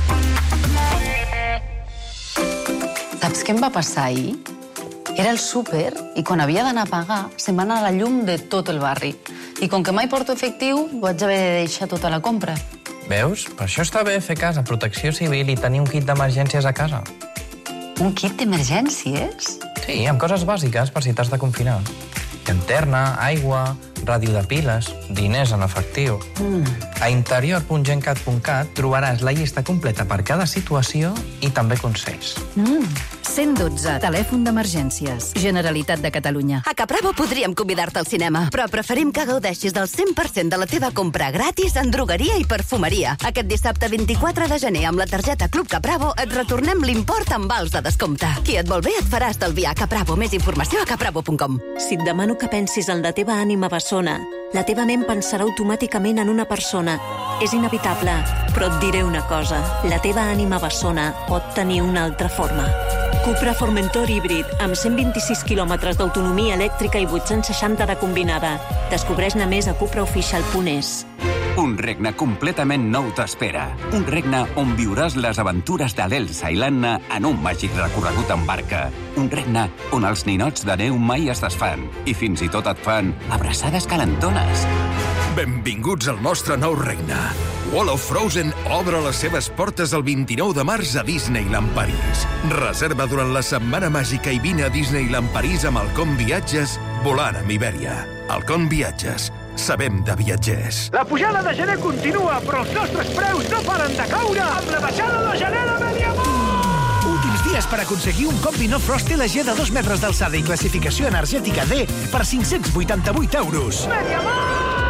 Saps què em va passar ahir? Era el súper i quan havia d'anar a pagar se'm va anar la llum de tot el barri. I com que mai porto efectiu, vaig haver de deixar tota la compra. Veus? Per això està bé fer cas a Protecció Civil i tenir un kit d'emergències a casa. Un kit d'emergències? Sí, amb coses bàsiques per si t'has de confinar. Llanterna, aigua, ràdio de piles, diners en efectiu. Mm. A interior punt gencat punt cat trobaràs la llista completa per cada situació i també consells. Mm. cent dotze. Telèfon d'emergències. Generalitat de Catalunya. A Capravo podríem convidar-te al cinema, però preferim que gaudeixis del cent per cent de la teva compra gratis en drogueria i perfumeria. Aquest dissabte vint-i-quatre de gener, amb la targeta Club Capravo, et retornem l'import amb vals de descompte. Qui et vol bé et farà estalviar. Capravo. Més informació a capravo punt com. Si et demano que pensis en la teva ànima bessona, la teva ment pensarà automàticament en una persona. És inevitable, però et diré una cosa. La teva ànima bessona pot tenir una altra forma. Cupra Formentor híbrid, amb cent vint-i-sis quilòmetres d'autonomia elèctrica i vuit-cents seixanta de combinada. Descobreix-ne més a cupra oficial punt es. Un regne completament nou t'espera. Un regne on viuràs les aventures de l'Elsa i l'Anna en un màgic recorregut en barca. Un regne on els ninots de neu mai es desfan i fins i tot et fan abraçades calentones. Benvinguts al nostre nou regne. Wall of Frozen obre les seves portes el vint-i-nou de març a Disneyland París. Reserva durant la setmana màgica i vine a Disneyland París amb Halcón Viatges volant amb Ibèria. Halcón Viatges. Sabem de viatgers. La pujada de gener continua, però els nostres preus no paren de caure amb la baixada de gener de Mediamar! Últims dies per aconseguir un combi no Frost L G de dos metres d'alçada i classificació energètica D per cinc-cents vuitanta-vuit euros. Mediamar!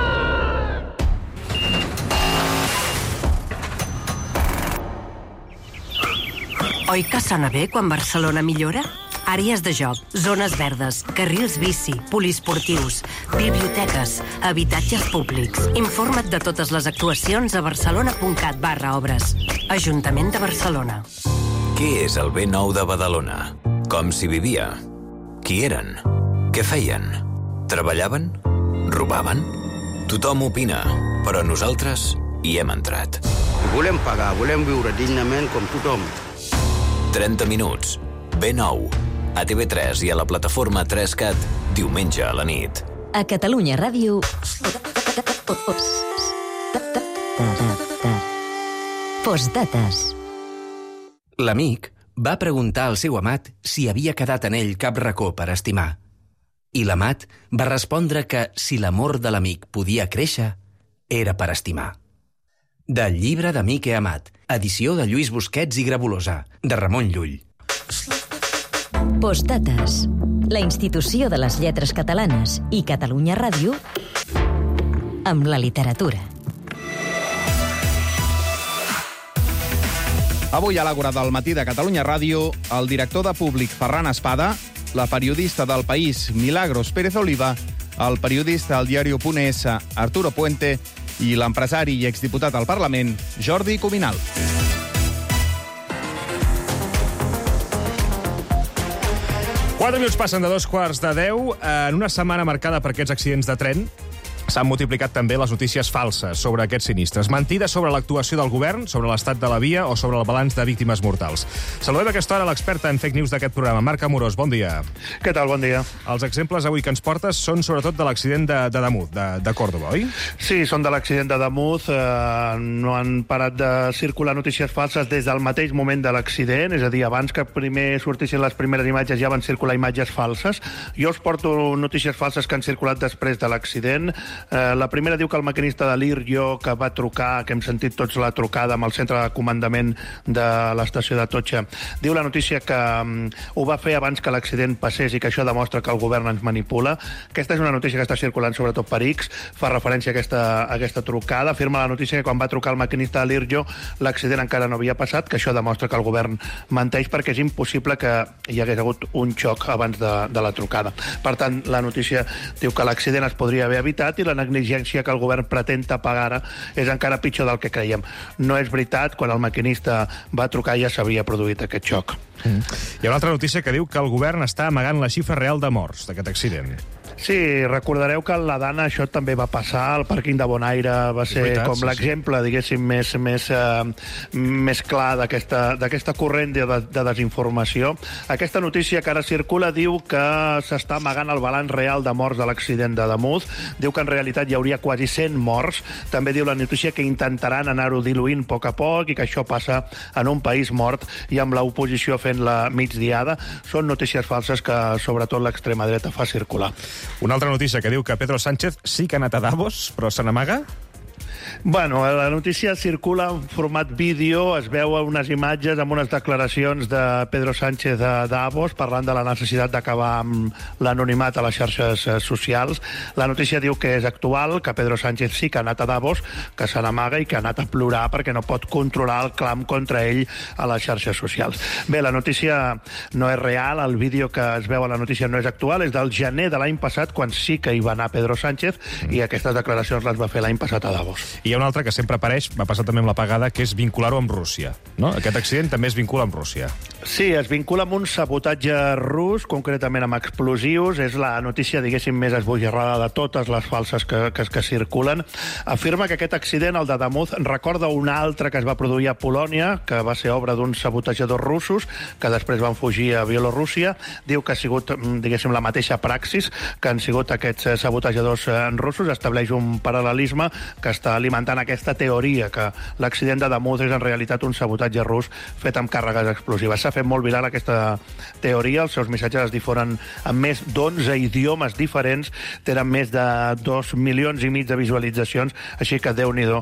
Oi que sona bé quan Barcelona millora? Àrees de joc, zones verdes, carrils bici, poliesportius, biblioteques, habitatges públics. Informa't de totes les actuacions a barcelona punt cat barra obres. Ajuntament de Barcelona. Què és el B nou de Badalona? Com s'hi vivia? Qui eren? Què feien? Treballaven? Robaven? Tothom opina, però nosaltres hi hem entrat. Volem pagar, volem viure dignament com tothom. trenta minuts. B nou. A T V tres i a la plataforma tres cat, diumenge a la nit. A Catalunya Ràdio... Postdates. L'amic va preguntar al seu amat si havia quedat en ell cap racó per estimar. I l'amat va respondre que si l'amor de l'amic podia créixer, era per estimar. Del llibre d'Amic he amat, edició de Lluís Busquets i Grabulosa, de Ramon Llull. Postdates. La institució de les lletres catalanes i Catalunya Ràdio amb la literatura. Avui a l'Àgora del matí de Catalunya Ràdio, el director de Públic Ferran Espada, la periodista del País Milagros Pérez Oliva, el periodista al diario.es Arturo Puente i l'empresari i exdiputat al Parlament Jordi Cuminal. Quatre minuts passen de dos quarts de deu. En una setmana marcada per aquests accidents de tren, s'han multiplicat també les notícies falses sobre aquests sinistres. Mentides sobre l'actuació del govern, sobre l'estat de la via o sobre el balanç de víctimes mortals. Saludem a aquesta hora l'experta en fake news d'aquest programa, Marc Amorós. Bon dia. Què tal? Bon dia. Els exemples avui que ens portes són sobretot de l'accident de, de Damuz, de, de Còrdoba, oi? Sí, són de l'accident de Damuz. Eh, no han parat de circular notícies falses des del mateix moment de l'accident, és a dir, abans que primer sortissin les primeres imatges ja van circular imatges falses. Jo us porto notícies falses que han circulat després de l'accident. Eh, la primera diu que el maquinista de l'Irjo, que va trucar, que hem sentit tots la trucada amb el centre de comandament de l'estació d'Atocha, diu la notícia que um, ho va fer abans que l'accident passés i que això demostra que el govern ens manipula. Aquesta és una notícia que està circulant sobretot per X, fa referència a aquesta, a aquesta trucada. Afirma la notícia que quan va trucar el maquinista de l'Irjo l'accident encara no havia passat, que això demostra que el govern menteix perquè és impossible que hi hagués hagut un xoc abans de, de la trucada. Per tant, la notícia diu que l'accident es podria haver evitat i la negligència que el govern pretén tapar ara és encara pitjor del que creiem. No és veritat, quan el maquinista va trucar ja s'havia produït aquest xoc. Mm. Hi ha una altra notícia que diu que el govern està amagant la xifra real de morts d'aquest accident. Sí, recordareu que a la Dana això també va passar, el pàrquing de Bonaire va ser veritat, com sí, l'exemple, sí. diguéssim, més, més, uh, més clar d'aquesta corrent de, de desinformació. Aquesta notícia que ara circula diu que s'està amagant el balanç real de morts de l'accident de Damuth, diu que en realitat hi hauria quasi cent morts, també diu la notícia que intentaran anar-ho diluint a poc a poc i que això passa en un país mort i amb l'oposició fent la migdiada. Són notícies falses que sobretot l'extrema dreta fa circular. Una altra notícia que diu que Pedro Sánchez sí que ha anat a Davos, però se n'amaga? Bueno, la notícia circula en format vídeo, es veu unes imatges amb unes declaracions de Pedro Sánchez a Davos parlant de la necessitat d'acabar amb l'anonimat a les xarxes socials. La notícia diu que és actual, que Pedro Sánchez sí que ha anat a Davos, que se n'amaga i que ha anat a plorar perquè no pot controlar el clam contra ell a les xarxes socials. Bé, la notícia no és real, el vídeo que es veu a la notícia no és actual, és del gener de l'any passat, quan sí que hi va anar Pedro Sánchez, i aquestes declaracions les va fer l'any passat a Davos. I hi ha una altra que sempre apareix, va passar també amb la pagada, que és vincular-ho amb Rússia. No? Aquest accident també es vincula amb Rússia. Sí, es vincula amb un sabotatge rus, concretament amb explosius. És la notícia, diguéssim, més esbojarrada de totes les falses que, que, que circulen. Afirma que aquest accident, el de Damuth, recorda un altre que es va produir a Polònia, que va ser obra d'uns sabotejadors russos, que després van fugir a Bielorússia. Diu que ha sigut, diguéssim, la mateixa praxis que han sigut aquests sabotejadors russos. Estableix un paral·lelisme que està alimentant aquesta teoria que l'accident de Damuth és en realitat un sabotatge rus fet amb càrregues explosives. S'ha fet molt viral aquesta teoria, els seus missatges es difonen en més d'onze idiomes diferents, tenen més de dos milions i mig de visualitzacions, així que Déu-n'hi-do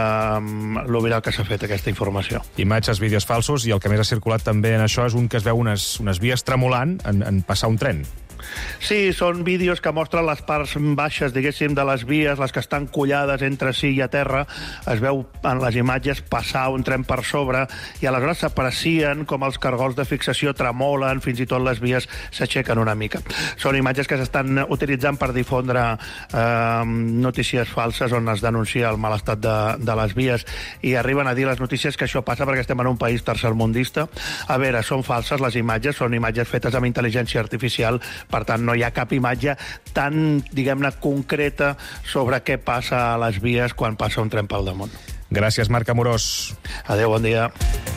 eh, lo viral que s'ha fet aquesta informació. Imatges, vídeos falsos, i el que més ha circulat també en això és un que es veu unes, unes vies tremolant en, en passar un tren. Sí, són vídeos que mostren les parts baixes, diguéssim, de les vies, les que estan collades entre si i a terra. Es veu en les imatges passar un tren per sobre i aleshores s'aprecien com els cargols de fixació tremolen, fins i tot les vies s'aixequen una mica. Són imatges que s'estan utilitzant per difondre eh, notícies falses on es denuncia el mal estat de, de les vies, i arriben a dir les notícies que això passa perquè estem en un país tercermundista. A veure, són falses les imatges, són imatges fetes amb intel·ligència artificial. Per tant, no hi ha cap imatge tan, diguem-ne, concreta sobre què passa a les vies quan passa un tren pel damunt. Gràcies, Marc Amorós. Adéu, bon dia.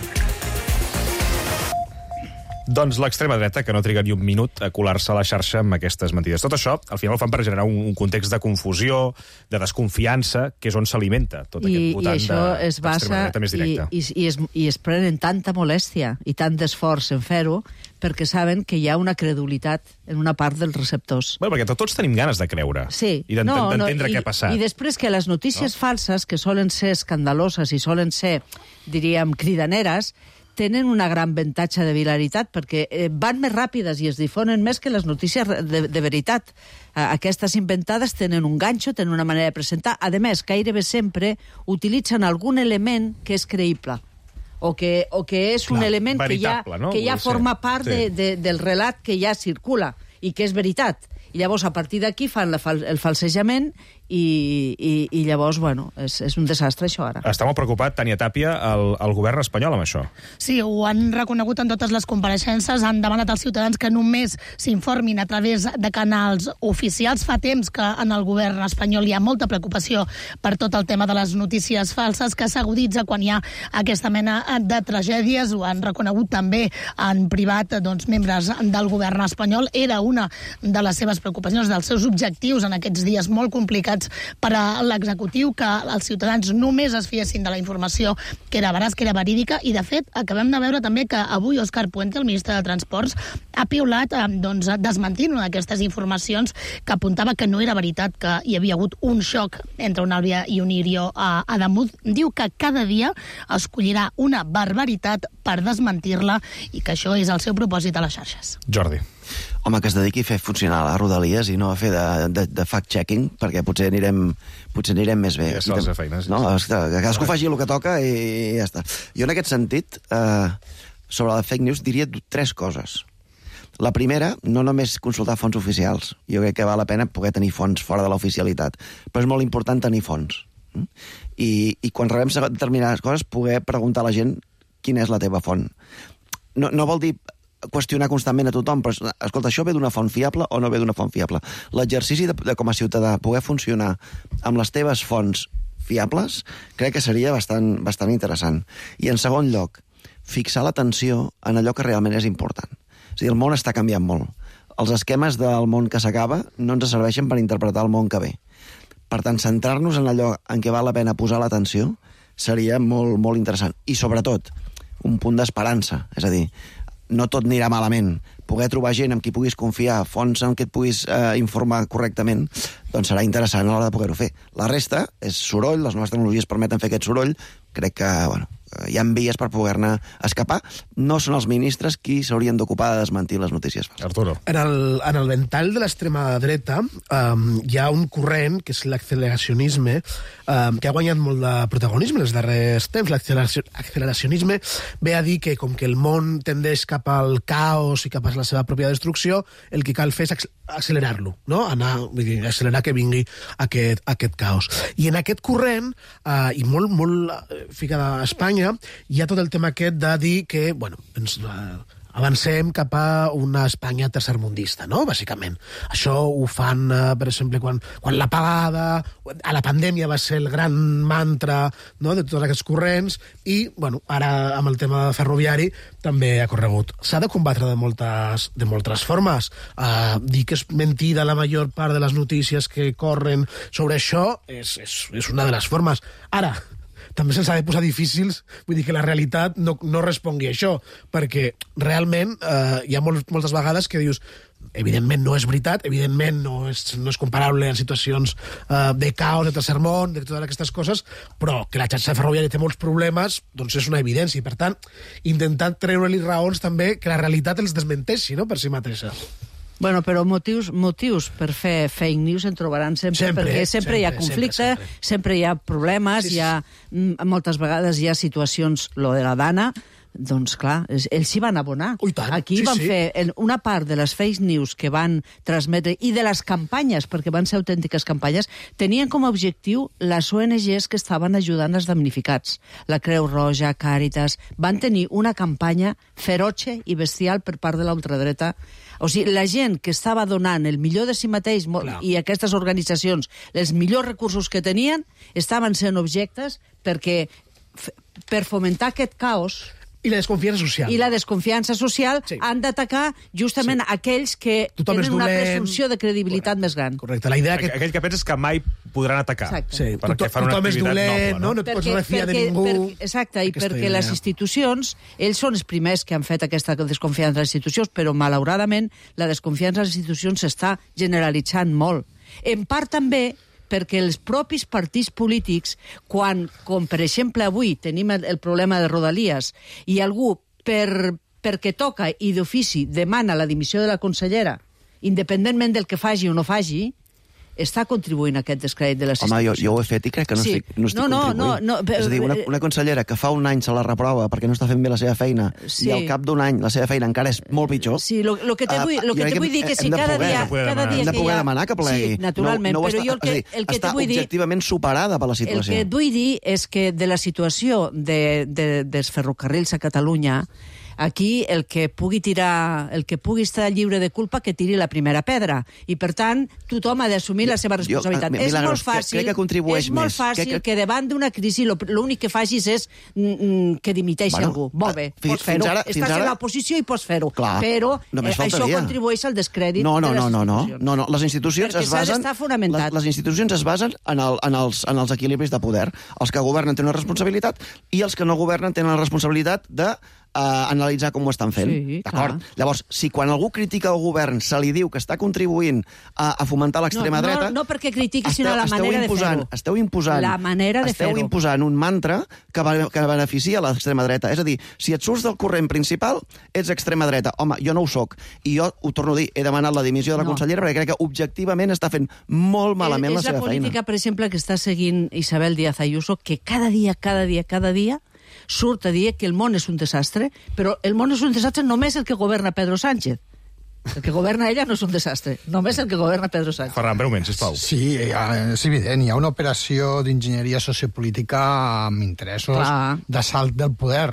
Doncs l'extrema dreta, que no triga ni un minut a colar-se a la xarxa amb aquestes mentides. Tot això, al final, ho fan per generar un, un context de confusió, de desconfiança, que és on s'alimenta tot I, aquest votant i això de, es basa, dreta més directa. I, i, i, es, I es prenen tanta molèstia i tant d'esforç en fer-ho perquè saben que hi ha una credulitat en una part dels receptors. Bueno, perquè tots tenim ganes de creure sí. i d'entendre no, no, què ha passat. I després que les notícies no? falses, que solen ser escandaloses i solen ser, diríem, cridaneres, tenen una gran avantatge de viralitat perquè eh, van més ràpides i es difonen més que les notícies de, de veritat. Eh, aquestes inventades tenen un ganxo, tenen una manera de presentar. A més, gairebé sempre utilitzen algun element que és creïble o que, o que és un Clar, element que ja, no? que ja forma part sí. de, de, del relat que ja circula i que és veritat. I llavors, a partir d'aquí, fan la fal el falsejament i, i, i llavors, bueno, és, és un desastre, això, ara. Està molt preocupat, Tània Tàpia, el, el govern espanyol amb això. Sí, ho han reconegut en totes les compareixences, han demanat als ciutadans que només s'informin a través de canals oficials. Fa temps que en el govern espanyol hi ha molta preocupació per tot el tema de les notícies falses, que s'aguditza quan hi ha aquesta mena de tragèdies. Ho han reconegut també en privat, doncs, membres del govern espanyol. Era una de les seves preocupacions, dels seus objectius en aquests dies molt complicats per a l'executiu, que els ciutadans només es fiessin de la informació que era veraç, que era verídica, i de fet acabem de veure també que avui Òscar Puente, el ministre de Transports, ha piulat eh, doncs, desmentint una d'aquestes informacions que apuntava que no era veritat que hi havia hagut un xoc entre un Àlvia i un Irio a Ademuz. Diu que cada dia escollirà una barbaritat per desmentir-la i que això és el seu propòsit a les xarxes. Jordi. Home, que es dediqui a fer funcionar les rodalies i no a fer de, de, de fact-checking, perquè potser anirem, potser anirem més bé. Ja sols de feina. No, que cadascú faci el que toca i ja està. Jo en aquest sentit, eh, sobre la fake news, diria tres coses. La primera, no només consultar fonts oficials. Jo crec que val la pena poder tenir fonts fora de l'oficialitat, però és molt important tenir fonts. I, i quan rebem determinades coses, poder preguntar a la gent quina és la teva font. No, no vol dir qüestionar constantment a tothom, però, escolta, això ve d'una font fiable o no ve d'una font fiable? L'exercici de, de com a ciutadà poder funcionar amb les teves fonts fiables crec que seria bastant, bastant interessant. I en segon lloc, fixar l'atenció en allò que realment és important. És a dir, el món està canviant molt. Els esquemes del món que s'acaba no ens serveixen per interpretar el món que ve. Per tant, centrar-nos en allò en què val la pena posar l'atenció seria molt, molt interessant. I, sobretot, un punt d'esperança. És a dir, no tot anirà malament. Poder trobar gent amb qui puguis confiar, fonts en què et puguis eh, informar correctament, doncs serà interessant a l'hora de poder-ho fer. La resta és soroll, les noves tecnologies permeten fer aquest soroll, crec que, bueno, hi ha vies per poder-ne escapar. No són els ministres qui s'haurien d'ocupar de desmentir les notícies. Arturo. En el, en el ventall de l'extrema dreta um, hi ha un corrent, que és l'acceleracionisme, um, que ha guanyat molt de protagonisme en els darrers temps. L'acceleracionisme ve a dir que, com que el món tendeix cap al caos i cap a la seva pròpia destrucció, el que cal fer és accelerar-lo, no? Anar, vull dir, accelerar que vingui aquest, aquest caos. I en aquest corrent, uh, i molt, molt ficada a Espanya, hi ha tot el tema aquest de dir que, bueno, ens, uh, avancem cap a una Espanya tercermundista, no?, bàsicament. Això ho fan, uh, per exemple, quan, quan l'apagada, a la pandèmia va ser el gran mantra, no?, de tots aquests corrents, i, bueno, ara amb el tema ferroviari també ha corregut. S'ha de combatre de moltes, de moltes formes. Uh, dir que és mentida la major part de les notícies que corren sobre això és, és, és una de les formes. Ara, també se'ns ha de posar difícils, vull dir que la realitat no, no respongui a això, perquè realment eh, hi ha molt, moltes vegades que dius, evidentment no és veritat, evidentment no és, no és comparable en situacions eh, de caos, de tercer món, de totes aquestes coses, però que la xarxa ferroviària té molts problemes, doncs és una evidència, i per tant, intentar treure-li raons també que la realitat els desmenteixi, no?, per si mateixa. Bueno, però motius, motius per fer fake news en trobaran sempre, sempre perquè sempre, sempre hi ha conflicte, sempre, sempre. sempre hi ha problemes, sí, sí. Hi ha, moltes vegades hi ha situacions, lo de la Dana, doncs clar, ells s'hi van abonar. Ui, tant. Aquí sí, van sí. fer en una part de les fake news que van transmetre, i de les campanyes, perquè van ser autèntiques campanyes, tenien com a objectiu les O N Ges que estaven ajudant els damnificats. La Creu Roja, Càritas, van tenir una campanya feroce i bestial per part de la ultradreta. O sigui, la gent que estava donant el millor de si mateix, clar, i aquestes organitzacions, els millors recursos que tenien, estaven sent objectes perquè, per fomentar aquest caos, i la desconfiança social. I la desconfiança social sí. Han d'atacar justament sí. aquells que tothom tenen una presumpció de credibilitat correcte, més gran. Correcte. La idea que... Aquell que penses que mai podran atacar. Exacte. Sí. Perquè fan una tothom és activitat dolent, noble, no? no? No et pots perquè, refiar perquè, de ningú. Per, exacte, i perquè idea. Les institucions, ells són els primers que han fet aquesta desconfiança a les institucions, però malauradament la desconfiança a les institucions s'està generalitzant molt. En part també perquè els propis partits polítics, quan, com per exemple avui tenim el, el problema de Rodalies, i algú per, perquè toca i d'ofici demana la dimissió de la consellera, independentment del que faci o no faci, està contribuint a aquest descrèdit de les Home, institucions. jo, jo ho he fet i crec que no, sí. estic, no estic no, no, contribuint. No, no, però... És a dir, una, una consellera que fa un any se la reprova perquè no està fent bé la seva feina, sí. I al cap d'un any la seva feina encara és molt pitjor. Sí, lo, lo que te vull, lo que te vull dir que si cada poder, dia... Cada dia hem de poder ha... demanar que plegui. Sí, naturalment, no, no però està, jo el que, dir, el que està te vull dir... objectivament superada per la situació. El que et vull dir és que de la situació de, de, dels ferrocarrils a Catalunya, Aquí el que pugui tirar, el que pugui estar lliure de culpa que tiri la primera pedra. I, per tant, tothom ha d'assumir la seva responsabilitat. Jo, és Milagros, molt fàcil, crec que contribueix és molt més. fàcil que, que... que davant d'una crisi l'únic que facis és mm, que dimiteixi bueno, algú. Molt bé, fins, pots fer-ho. Ara, Estàs ara... en l'oposició i pots fer-ho. Clar, però eh, això contribueix al descrèdit no, no, de les no, no, institucions. no, no. Les institucions Perquè es basen... Les, les institucions es basen en, el, en, els, en els equilibris de poder. Els que governen tenen una responsabilitat i els que no governen tenen la responsabilitat de uh, analitzar com ho estan fent. Sí, d'acord? Llavors, si quan algú critica el govern se li diu que està contribuint a, a fomentar l'extrema no, dreta... No, no perquè critiqui, esteu, sinó la manera imposant, de fer-ho. Esteu imposant, la manera de esteu fer-ho. imposant un mantra que, va, que beneficia l'extrema dreta. És a dir, si et surts del corrent principal, ets extrema dreta. Home, jo no ho soc. I jo, ho torno a dir, he demanat la dimissió de la no. consellera perquè crec que objectivament està fent molt malament és, la seva feina. És la política, feina. Per exemple, que està seguint Isabel Díaz Ayuso, que cada dia, cada dia, cada dia surt a dir que el món és un desastre, però el món és un desastre només el que governa Pedro Sánchez. El que governa ella no és un desastre, només el que governa Pedro Sánchez. Ferran, breument, sisplau. Sí, és evident, hi ha una operació d'enginyeria sociopolítica amb interessos Clar. d'assalt del poder.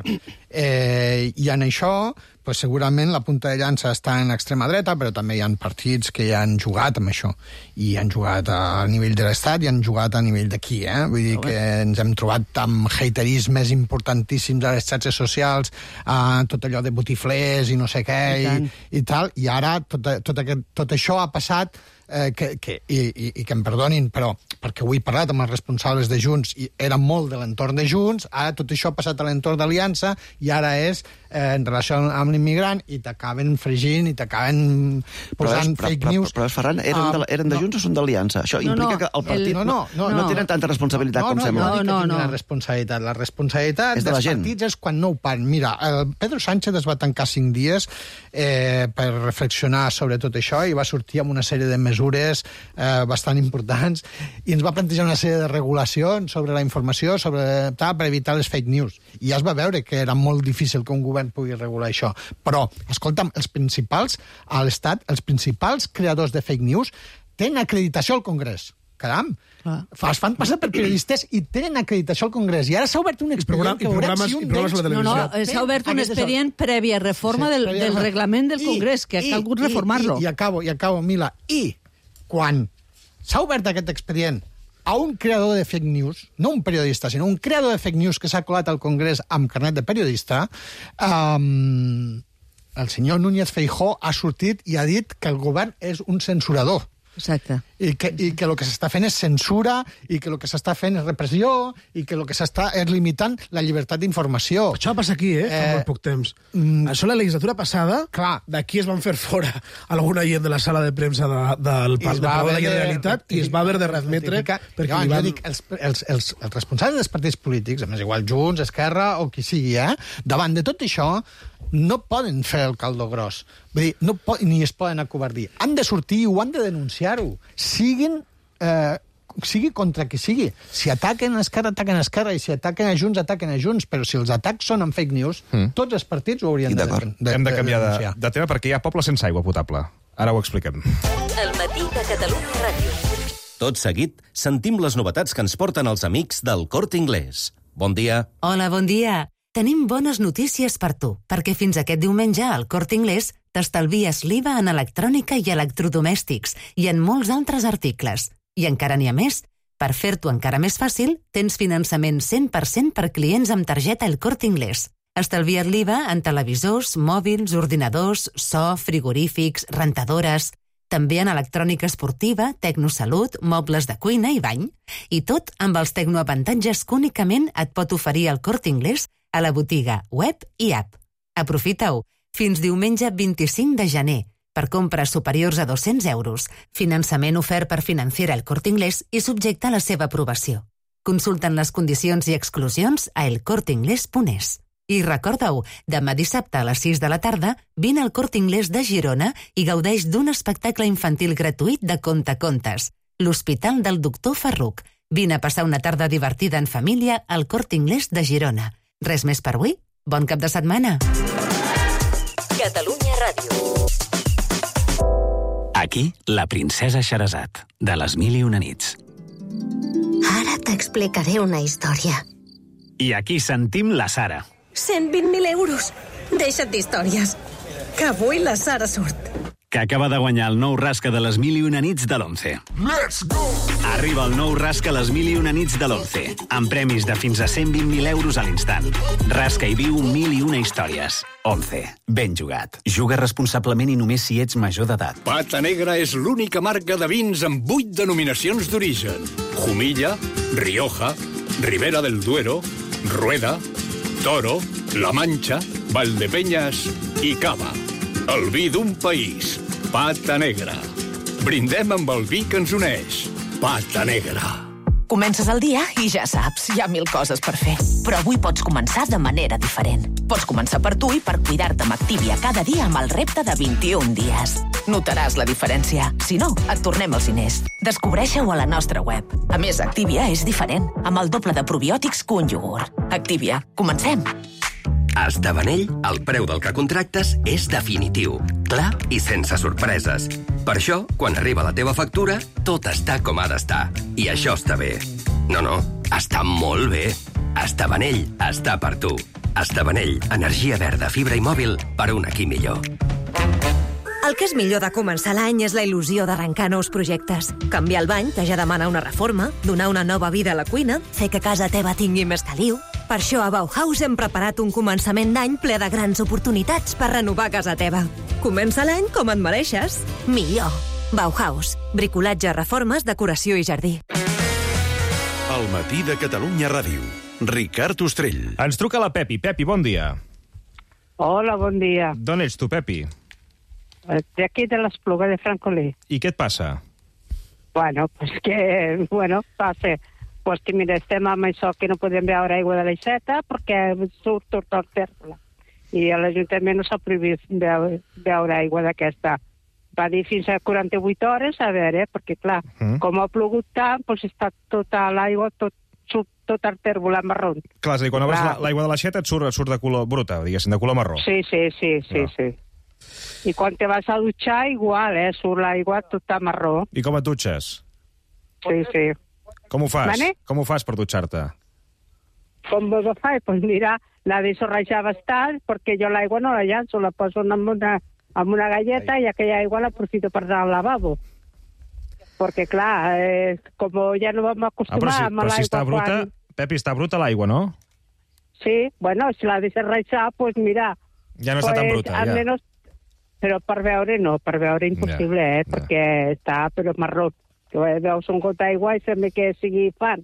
Eh, I en això, pues, segurament la punta de llança està en l'extrema dreta, però també hi ha partits que ja han jugat amb això. I han jugat a nivell de l'Estat i han jugat a nivell d'aquí. Eh? Vull dir que ens hem trobat amb haterismes importantíssims a les xarxes socials, a tot allò de botiflers i no sé què, i, i, i tal. I ara tot, tot, aquest, tot això ha passat eh, que, que, i, i, i que em perdonin, però perquè ho he parlat amb els responsables de Junts i era molt de l'entorn de Junts, ara tot això ha passat a l'entorn d'Aliança i ara és eh, en relació amb l'immigrant i t'acaben fregint i t'acaben posant però és, fake però, news. Però, però Ferran, eren, de, eren de Junts no. o són d'Aliança? Això no, implica no, que el partit el, no, no, no, no, no tenen tanta responsabilitat no, com no, sembla. No, no, no, no. La responsabilitat, la responsabilitat és de dels gent. partits és quan no ho paren. Mira, el Pedro Sánchez es va tancar cinc dies eh, per reflexionar sobre tot això i va sortir amb una sèrie de mesures eh, bastant importants i ens va plantejar una sèrie de regulacions sobre la informació, sobre tal, per evitar les fake news. I ja es va veure que era molt difícil que un govern pugui regular això. Però, escolta'm, els principals, a l'Estat, els principals creadors de fake news tenen acreditació al Congrés. Caram, ah. es fan passar per periodistes i tenen acreditació al Congrés. I ara s'ha obert un expedient que veurem si un d'ells... No, no, s'ha obert un expedient prèvia reforma sí, del, prèvia del reglament del Congrés, I, que ha calgut reformar-lo. I, i, I acabo, i acabo, Mila. I quan s'ha obert aquest expedient a un creador de fake news, no un periodista, sinó un creador de fake news que s'ha colat al Congrés amb carnet de periodista, um, el senyor Núñez Feijóo ha sortit i ha dit que el govern és un censurador. Exacte. I que, i que el que s'està fent és censura, i que el que s'està fent és repressió, i que el que s'està és limitant la llibertat d'informació. Això va passar aquí, eh? Fa eh, molt poc temps. Mm, Això la legislatura passada, d'aquí es van fer fora alguna gent de la sala de premsa de, del de, de Palau de la Generalitat i es va haver de readmetre perquè jo, li van... dic, els, els, els, els responsables dels partits polítics, a més igual Junts, Esquerra o qui sigui, eh? Davant de tot això no poden fer el caldo gros. Vull dir, no po ni es poden acovardir. Han de sortir i ho han de denunciar-ho. Siguin... Eh, sigui contra qui sigui. Si ataquen a Esquerra, ataquen a Esquerra, i si ataquen a Junts, ataquen a Junts, però si els atacs són amb fake news, mm. tots els partits ho haurien de, de, de, Hem de canviar de, denunciar. de tema perquè hi ha pobles sense aigua potable. Ara ho expliquem. El matí de Catalunya Ràdio. Tot seguit, sentim les novetats que ens porten els amics del Corte Inglés. Bon dia. Hola, bon dia. Tenim bones notícies per tu, perquè fins aquest diumenge al Corte Inglés t'estalvies l'I V A en electrònica i electrodomèstics i en molts altres articles. I encara n'hi ha més. Per fer-t'ho encara més fàcil, tens finançament cent per cent per clients amb targeta El Corte Inglés. Estalvia't l'I V A en televisors, mòbils, ordinadors, so, frigorífics, rentadores, també en electrònica esportiva, tecnosalut, mobles de cuina i bany. I tot amb els tecnoavantatges que únicament et pot oferir El Corte Inglés a la botiga web i app. Aprofita-ho. Fins diumenge vint-i-cinc de gener. Per compres superiors a dos-cents euros. Finançament ofert per Financiera El Corte Inglés i subjecte a la seva aprovació. Consulten les condicions i exclusions a el corte inglés punt es. I recorda-ho, demà dissabte a les sis de la tarda vine al Corte Inglés de Girona i gaudeix d'un espectacle infantil gratuït de contacontes. L'Hospital del Doctor Ferruc. Vine a passar una tarda divertida en família al Corte Inglés de Girona. Res més per avui? Bon cap de setmana! Catalunya Ràdio. Aquí, la princesa Xerazat, de les mil i una nits. Ara t'explicaré una història. I aquí sentim la Sara. cent vint mil euros! Deixa't d'històries, que avui la Sara surt. Que acaba de guanyar el nou Rasca de les Mil i una nits de l'Once. Let's go! Arriba el nou Rasca a les Mil i una nits de l'Once, amb premis de fins a cent vint mil euros a l'instant. Rasca i viu mil i una històries. Once. Ben jugat. Juga responsablement i només si ets major d'edat. Pata Negra és l'única marca de vins amb vuit denominacions d'origen. Jumilla, Rioja, Ribera del Duero, Rueda, Toro, La Mancha, Valdepeñas i Cava. El vi d'un país. Pata Negra. Brindem amb el vi que ens uneix. Pata Negra. Comences el dia i ja saps, hi ha mil coses per fer. Però avui pots començar de manera diferent. Pots començar per tu i per cuidar-te amb Activia cada dia amb el repte de vint-i-un dies. Notaràs la diferència. Si no, et tornem als diners. Descobreix-ho a la nostra web. A més, Activia és diferent, amb el doble de probiòtics que un iogurt. Activia. Comencem. A Estavanell, el preu del que contractes és definitiu, clar i sense sorpreses. Per això, quan arriba la teva factura, tot està com ha d'estar. I això està bé. No, no, està molt bé. Estavanell està per tu. Estavanell, energia verda, fibra i mòbil per un aquí millor. El que és millor de començar l'any és la il·lusió d'arrencar nous projectes. Canviar el bany, que ja demana una reforma, donar una nova vida a la cuina, fer que casa teva tingui més caliu. Per això a Bauhaus hem preparat un començament d'any ple de grans oportunitats per renovar casa teva. Comença l'any com et mereixes. Millor. Bauhaus. Bricolatge, reformes, decoració i jardí. El matí de Catalunya Ràdio. Ricard Ostrell. Ens truca la Pepi. Pepi, bon dia. Hola, bon dia. D'on ets tu, Pepi? De aquí de l'Espluga de Francolí. I què et passa? Bueno, pues que, bueno, passa, pues que mira, estem amb això que no podem beure aigua de l'aixeta perquè surt tot el terra. I a l'Ajuntament no s'ha prohibit beure, beure aigua d'aquesta. Va dir fins a quaranta-vuit hores, a veure, perquè clar, mm. com ha plogut tant, pues està tota l'aigua, tot, surt tot el tèrbola marró. Clar, és a dir, quan obres l'aigua de l'aixeta et surt, et surt de color bruta, diguéssim, de color marró. Sí, sí, sí, sí, no. sí. I quan te vas a dutxar, igual, eh? Surt l'aigua tota marró. I com et dutxes? Sí, sí. Com ho fas? Vale? Com ho fas per dutxar-te? Com ho fa? Pues mira, la deixo rajar bastant, perquè jo l'aigua no la llanço, la poso en una, en una galleta i aquella aigua l'aprofito per anar al lavabo. Perquè, clar, eh, com ja no vam acostumar ah, però si, amb però l'aigua... si està bruta, quan... Pepi, està bruta l'aigua, no? Sí, bueno, si la deixes rajar, pues mira... Ja no està pues, tan bruta, ja. Almenys... Però per veure no, per veure impossible, ja, eh? Ja. Perquè està però marró. Que veus un got d'aigua i sembla que sigui fan.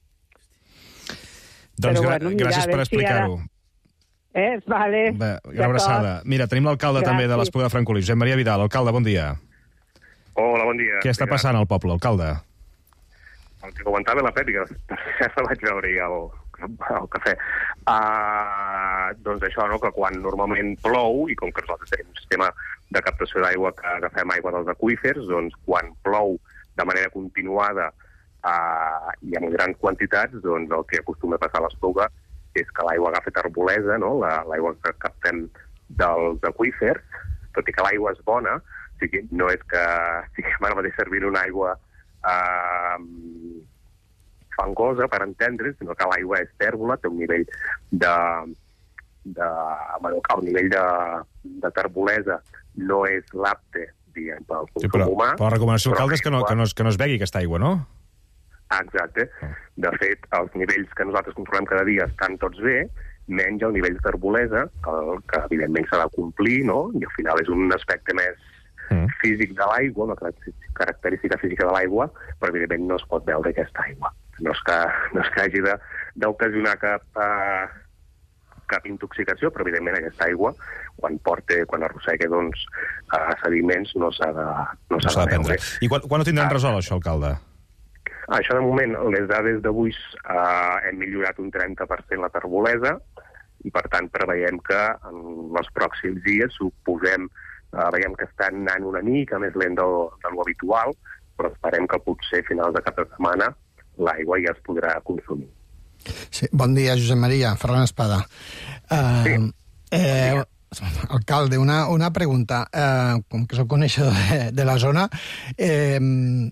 Doncs però, bueno, mira, gràcies per explicar-ho. Si ara... Eh, vale. Bé, una abraçada. Mira, tenim l'alcalde també de l'Espluga de Francolí, Josep Maria Vidal. Alcalde, bon dia. Hola, bon dia. Què està mira, passant al poble, alcalde? El que comentava la Pepi, que ja la vaig veure ja al, al cafè. Uh, doncs això, no?, que quan normalment plou, i com que nosaltres tenim un sistema de captació d'aigua que agafem aigua dels aqüífers, doncs quan plou de manera continuada uh, i en grans quantitats, doncs el que acostuma a passar a l'Espluga és que l'aigua agafa terbolesa, no?, l'aigua que captem dels aqüífers, tot i que l'aigua és bona, o sigui, no és que estiguem ara mateix servint una aigua uh, fangosa, per entendre, sinó que l'aigua és tèrbola, té un nivell de... de bueno, el nivell de, de terbolesa no és l'apte, diguem, pel consum sí, però, humà. Però la recomanació, alcalde, és que no, que, no, que no es begui aquesta aigua, no? Exacte. De fet, els nivells que nosaltres controlem cada dia estan tots bé, menys el nivell de terbolesa, que, que evidentment s'ha de complir, no? I al final és un aspecte més mm. físic de l'aigua, una característica física de l'aigua, però evidentment no es pot beure aquesta aigua. No és que, no és que hagi d'ocasionar cap, uh, cap intoxicació, però evidentment aquesta aigua, quan porta, quan arrossega doncs, uh, sediments, no s'ha de, no s'ha de beure. I quan, quan ho tindran ah. resolt, això, alcalde? Això, de moment, les dades d'avui uh, hem millorat un trenta per cent la terbolesa i, per tant, preveiem que en els pròxims dies ho posem, uh, veiem que està anant una mica més lent del, de l'habitual, però esperem que potser a finals de cap de setmana l'aigua ja es podrà consumir. Sí, bon dia, Josep Maria, Ferran Espada. Uh, sí. Eh, alcalde, una, una pregunta. Uh, com que soc coneixedor de, de la zona, eh,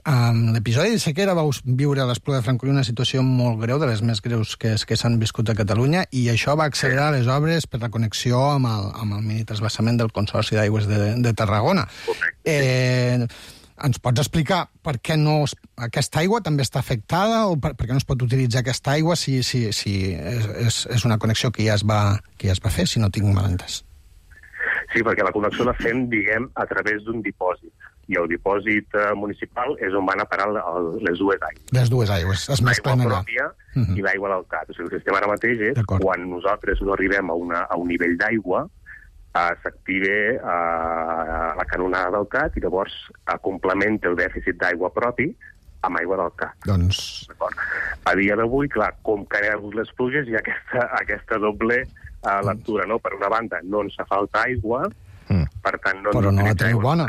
En l'episodi de sequera vau viure a l'Espluga de Francolí una situació molt greu, de les més greus que, que s'han viscut a Catalunya, i això va accelerar les obres per la connexió amb el, amb el mini trasbassament del Consorci d'Aigües de, de Tarragona. Eh, ens pots explicar per què no es, aquesta aigua també està afectada o per, per què no es pot utilitzar aquesta aigua si, si, si és, és, és una connexió que ja, es va, que ja es va fer, si no tinc mal entès? Sí, perquè la connexió la fem, diguem, a través d'un dipòsit. I el dipòsit eh, municipal és on van a parar el, el, les dues aigües. Les dues aigües, es mesclen allà. L'aigua pròpia uh -huh. i l'aigua del Cat. O sigui, el sistema ara mateix és, quan nosaltres no arribem a, una, a un nivell d'aigua, eh, s'activa eh, la canonada del Cat i llavors eh, complementa el dèficit d'aigua propi amb aigua del Cat. Doncs... A dia d'avui, clar, com que han hagut les pluges, hi ha aquesta, aquesta doble uh, lectura, no? Per una banda, no ens fa falta aigua, mm. per tant... No però no la teniu bona.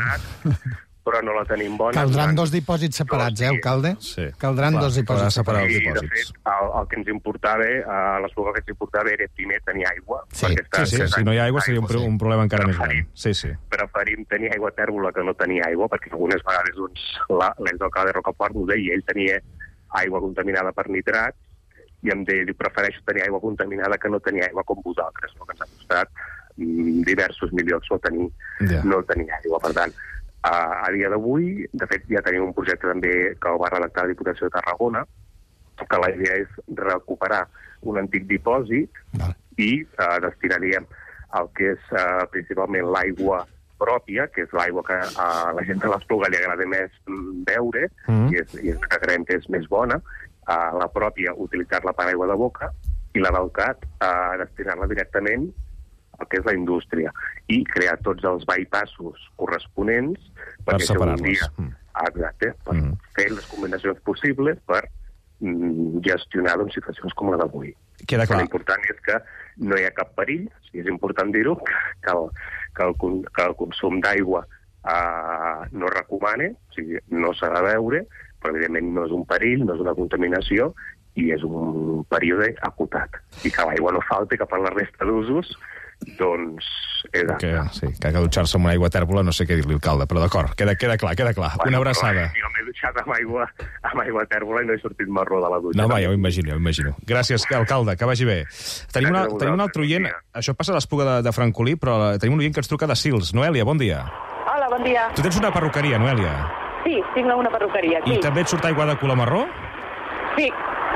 Però no la tenim bona. Caldran dos dipòsits separats, eh, alcalde? Sí. Caldran clar, dos dipòsits separats. I, de fet, el, el que ens importava, uh, l'espluga que ens importava era primer tenir aigua. Sí, sí, sí, si no hi ha aigua seria un, aigua, un problema encara preferim, més gran. Sí, sí. Preferim tenir aigua tèrbola que no tenir aigua, perquè algunes vegades doncs, l'exalcalde de Rocafort ho deia, ell tenia aigua contaminada per nitrats, i em deia, prefereixo tenir aigua contaminada que no tenir aigua com vosaltres, no? Que ens ha costat mm, diversos milions no tenir, yeah. no tenir aigua. Per tant, Uh, a dia d'avui, de fet, ja tenim un projecte també que el va redactar la Diputació de Tarragona, que la idea és recuperar un antic dipòsit no. i uh, destinaríem el que és uh, principalment l'aigua pròpia, que és l'aigua que a uh, la gent de l'Espluga li agrada més beure, mm. i, és, i és que creiem que és més bona, uh, la pròpia utilitzar-la per aigua de boca, i la del Cat uh, destinar-la directament el que és la indústria, i crear tots els bypassos corresponents per separar-les. Mm. Exacte, per mm. fer les combinacions possibles per mm, gestionar doncs, situacions com la d'avui. Queda clar. L'important és que no hi ha cap perill, si és important dir-ho, que, el, que, el, que el consum d'aigua uh, no recomana, o sigui, no s'ha de beure, però evidentment no és un perill, no és una contaminació, i és un període acotat. I que l'aigua no falti, que per la resta d'usos doncs és que, sí, que ha de dutxar-se amb una aigua tèrbola, no sé què dir-li, alcalde, però d'acord, queda, queda clar, queda clar. Bueno, una abraçada. Jo m'he dutxat amb aigua, amb aigua tèrbola i no he sortit marró de la dutxa. No, va, ja ho imagino, ja ho imagino. Gràcies, alcalde, que vagi bé. Tenim, una, tenim un altre oient, això passa a l'Espluga de, de Francolí, però tenim un oient que ens truca de Sils. Noèlia, bon dia. Hola, bon dia. Tu tens una perruqueria, Noèlia? Sí, tinc una perruqueria aquí. I també et surt aigua de color marró? Sí.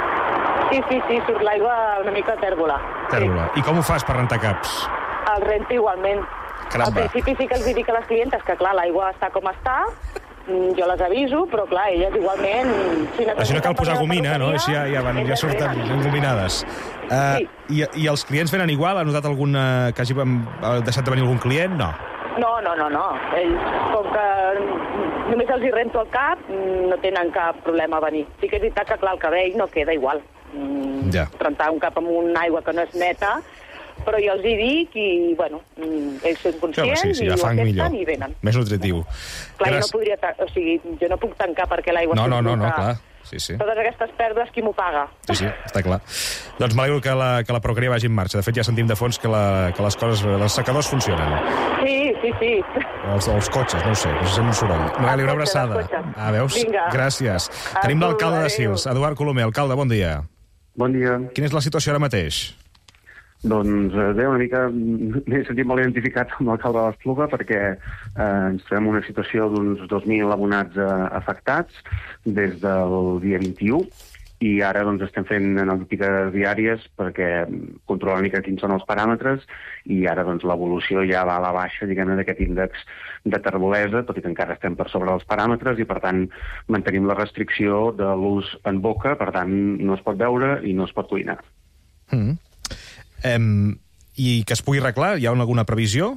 Sí, sí, sí, surt l'aigua una mica tèrbola. Tèrbola. Sí. I com ho fas per rentar caps? El rento igualment. Caramba. Al principi sí que els dic a les clientes que, clar, l'aigua està com està, jo les aviso, però, clar, elles igualment... Si Així no cal posar gomina, no? Així ja, ja, van, ja surten engominades. Uh, sí. i, I els clients venen igual? Ha notat algun, uh, que hagi deixat de venir algun client? No. No, no, no, no. Ells, com que només els hi rento el cap, no tenen cap problema a venir. Sí que és veritat que, clar, el cabell no queda igual. Mm, ja. Rentar un cap amb una aigua que no és neta, però jo els hi dic i, bueno, ells són conscients sí, sí, i ja ho millor. I venen. Més nutritiu. Clar, jo no podria... O sigui, jo no puc tancar perquè l'aigua... No, no, no, no, clar. Sí, sí. Totes aquestes pèrdues, qui m'ho paga? Sí, sí, està clar. Doncs m'alegro que la, que la perruqueria vagi en marxa. De fet, ja sentim de fons que, la, que les coses, els secadors funcionen. Sí, sí, sí. Els, els cotxes, no ho sé, no sé un soroll. Noelia, una abraçada. Ah, veus? Vinga. Gràcies. A Tenim l'alcalde de Sils, Eduard Colomer. Alcalde, bon dia. Bon dia. Quina és la situació ara mateix? Doncs bé, una mica m'he sentit molt identificat amb l'alcalde de l'Espluga perquè eh, ens trobem una situació d'uns dos mil abonats eh, afectats des del dia vint-i-u i ara doncs, estem fent analítiques diàries perquè controlar una mica quins són els paràmetres i ara doncs, l'evolució ja va a la baixa diguem-ne d'aquest índex de terbolesa, tot i que encara estem per sobre dels paràmetres i per tant mantenim la restricció de l'ús en boca, per tant no es pot beure i no es pot cuinar. Mm. Um, I que es pugui arreglar? Hi ha alguna previsió?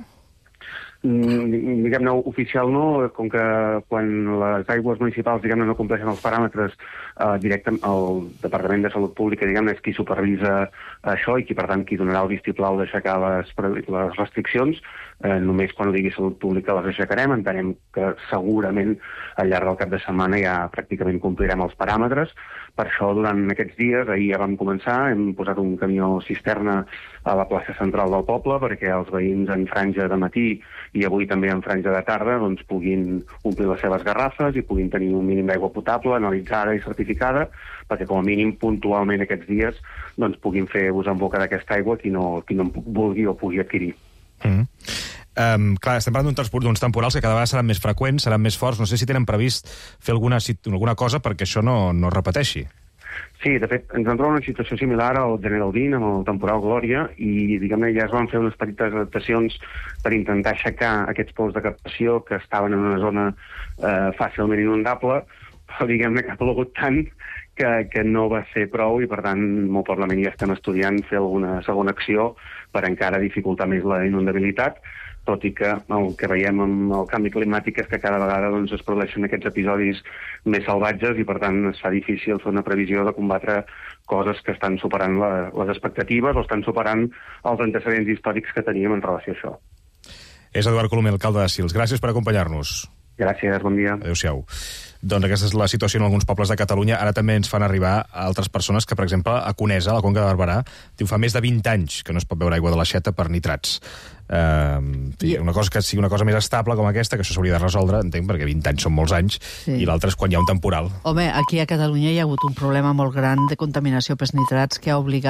Mm, diguem-ne, oficial no, com que quan les aigües municipals diguem-ne no compleixen els paràmetres eh, directe el Departament de Salut Pública diguem-ne és qui supervisa això i qui per tant qui donarà el vistiplau d'aixecar les, les restriccions eh, només quan ho digui Salut Pública les aixecarem, entenem que segurament al llarg del cap de setmana ja pràcticament complirem els paràmetres, Per això, durant aquests dies, ahir ja vam començar, hem posat un camió cisterna a la plaça central del poble perquè els veïns en franja de matí i avui també en franja de tarda doncs, puguin omplir les seves garrafes i puguin tenir un mínim d'aigua potable, analitzada i certificada, perquè com a mínim puntualment aquests dies doncs, puguin fer ús en boca d'aquesta aigua qui no, qui no vulgui o pugui adquirir. Mm. Um, clar, estem parlant d'uns temporals que cada vegada seran més freqüents, seran més forts. No sé si tenen previst fer alguna, alguna cosa perquè això no, no es repeteixi. Sí, de fet, ens vam trobar una situació similar al gener del vint, amb el temporal Glòria, i diguem-ne ja es van fer unes petites adaptacions per intentar aixecar aquests pous de captació que estaven en una zona eh, fàcilment inundable, però diguem-ne que ha plogut tant que, que no va ser prou i, per tant, molt probablement ja estem estudiant fer alguna segona acció per encara dificultar més la inundabilitat, tot i que el que veiem amb el canvi climàtic és que cada vegada doncs, es produeixen aquests episodis més salvatges i, per tant, es fa difícil fer una previsió de combatre coses que estan superant la, les expectatives o estan superant els antecedents històrics que teníem en relació a això. És Eduard Colomer, alcalde de Sils. Gràcies per acompanyar-nos. Gràcies, bon dia. Adéu-siau. Doncs aquesta és la situació en alguns pobles de Catalunya. Ara també ens fan arribar altres persones que, per exemple, a Conesa, a la Conca de Barberà, diu fa més de vint anys que no es pot beure aigua de l'aixeta per nitrats. Uh, una cosa que sigui una cosa més estable com aquesta, que això s'hauria de resoldre, entenc, perquè vint anys són molts anys, sí. I l'altre és quan hi ha un temporal. Home, aquí a Catalunya hi ha hagut un problema molt gran de contaminació per nitrats que ha obligat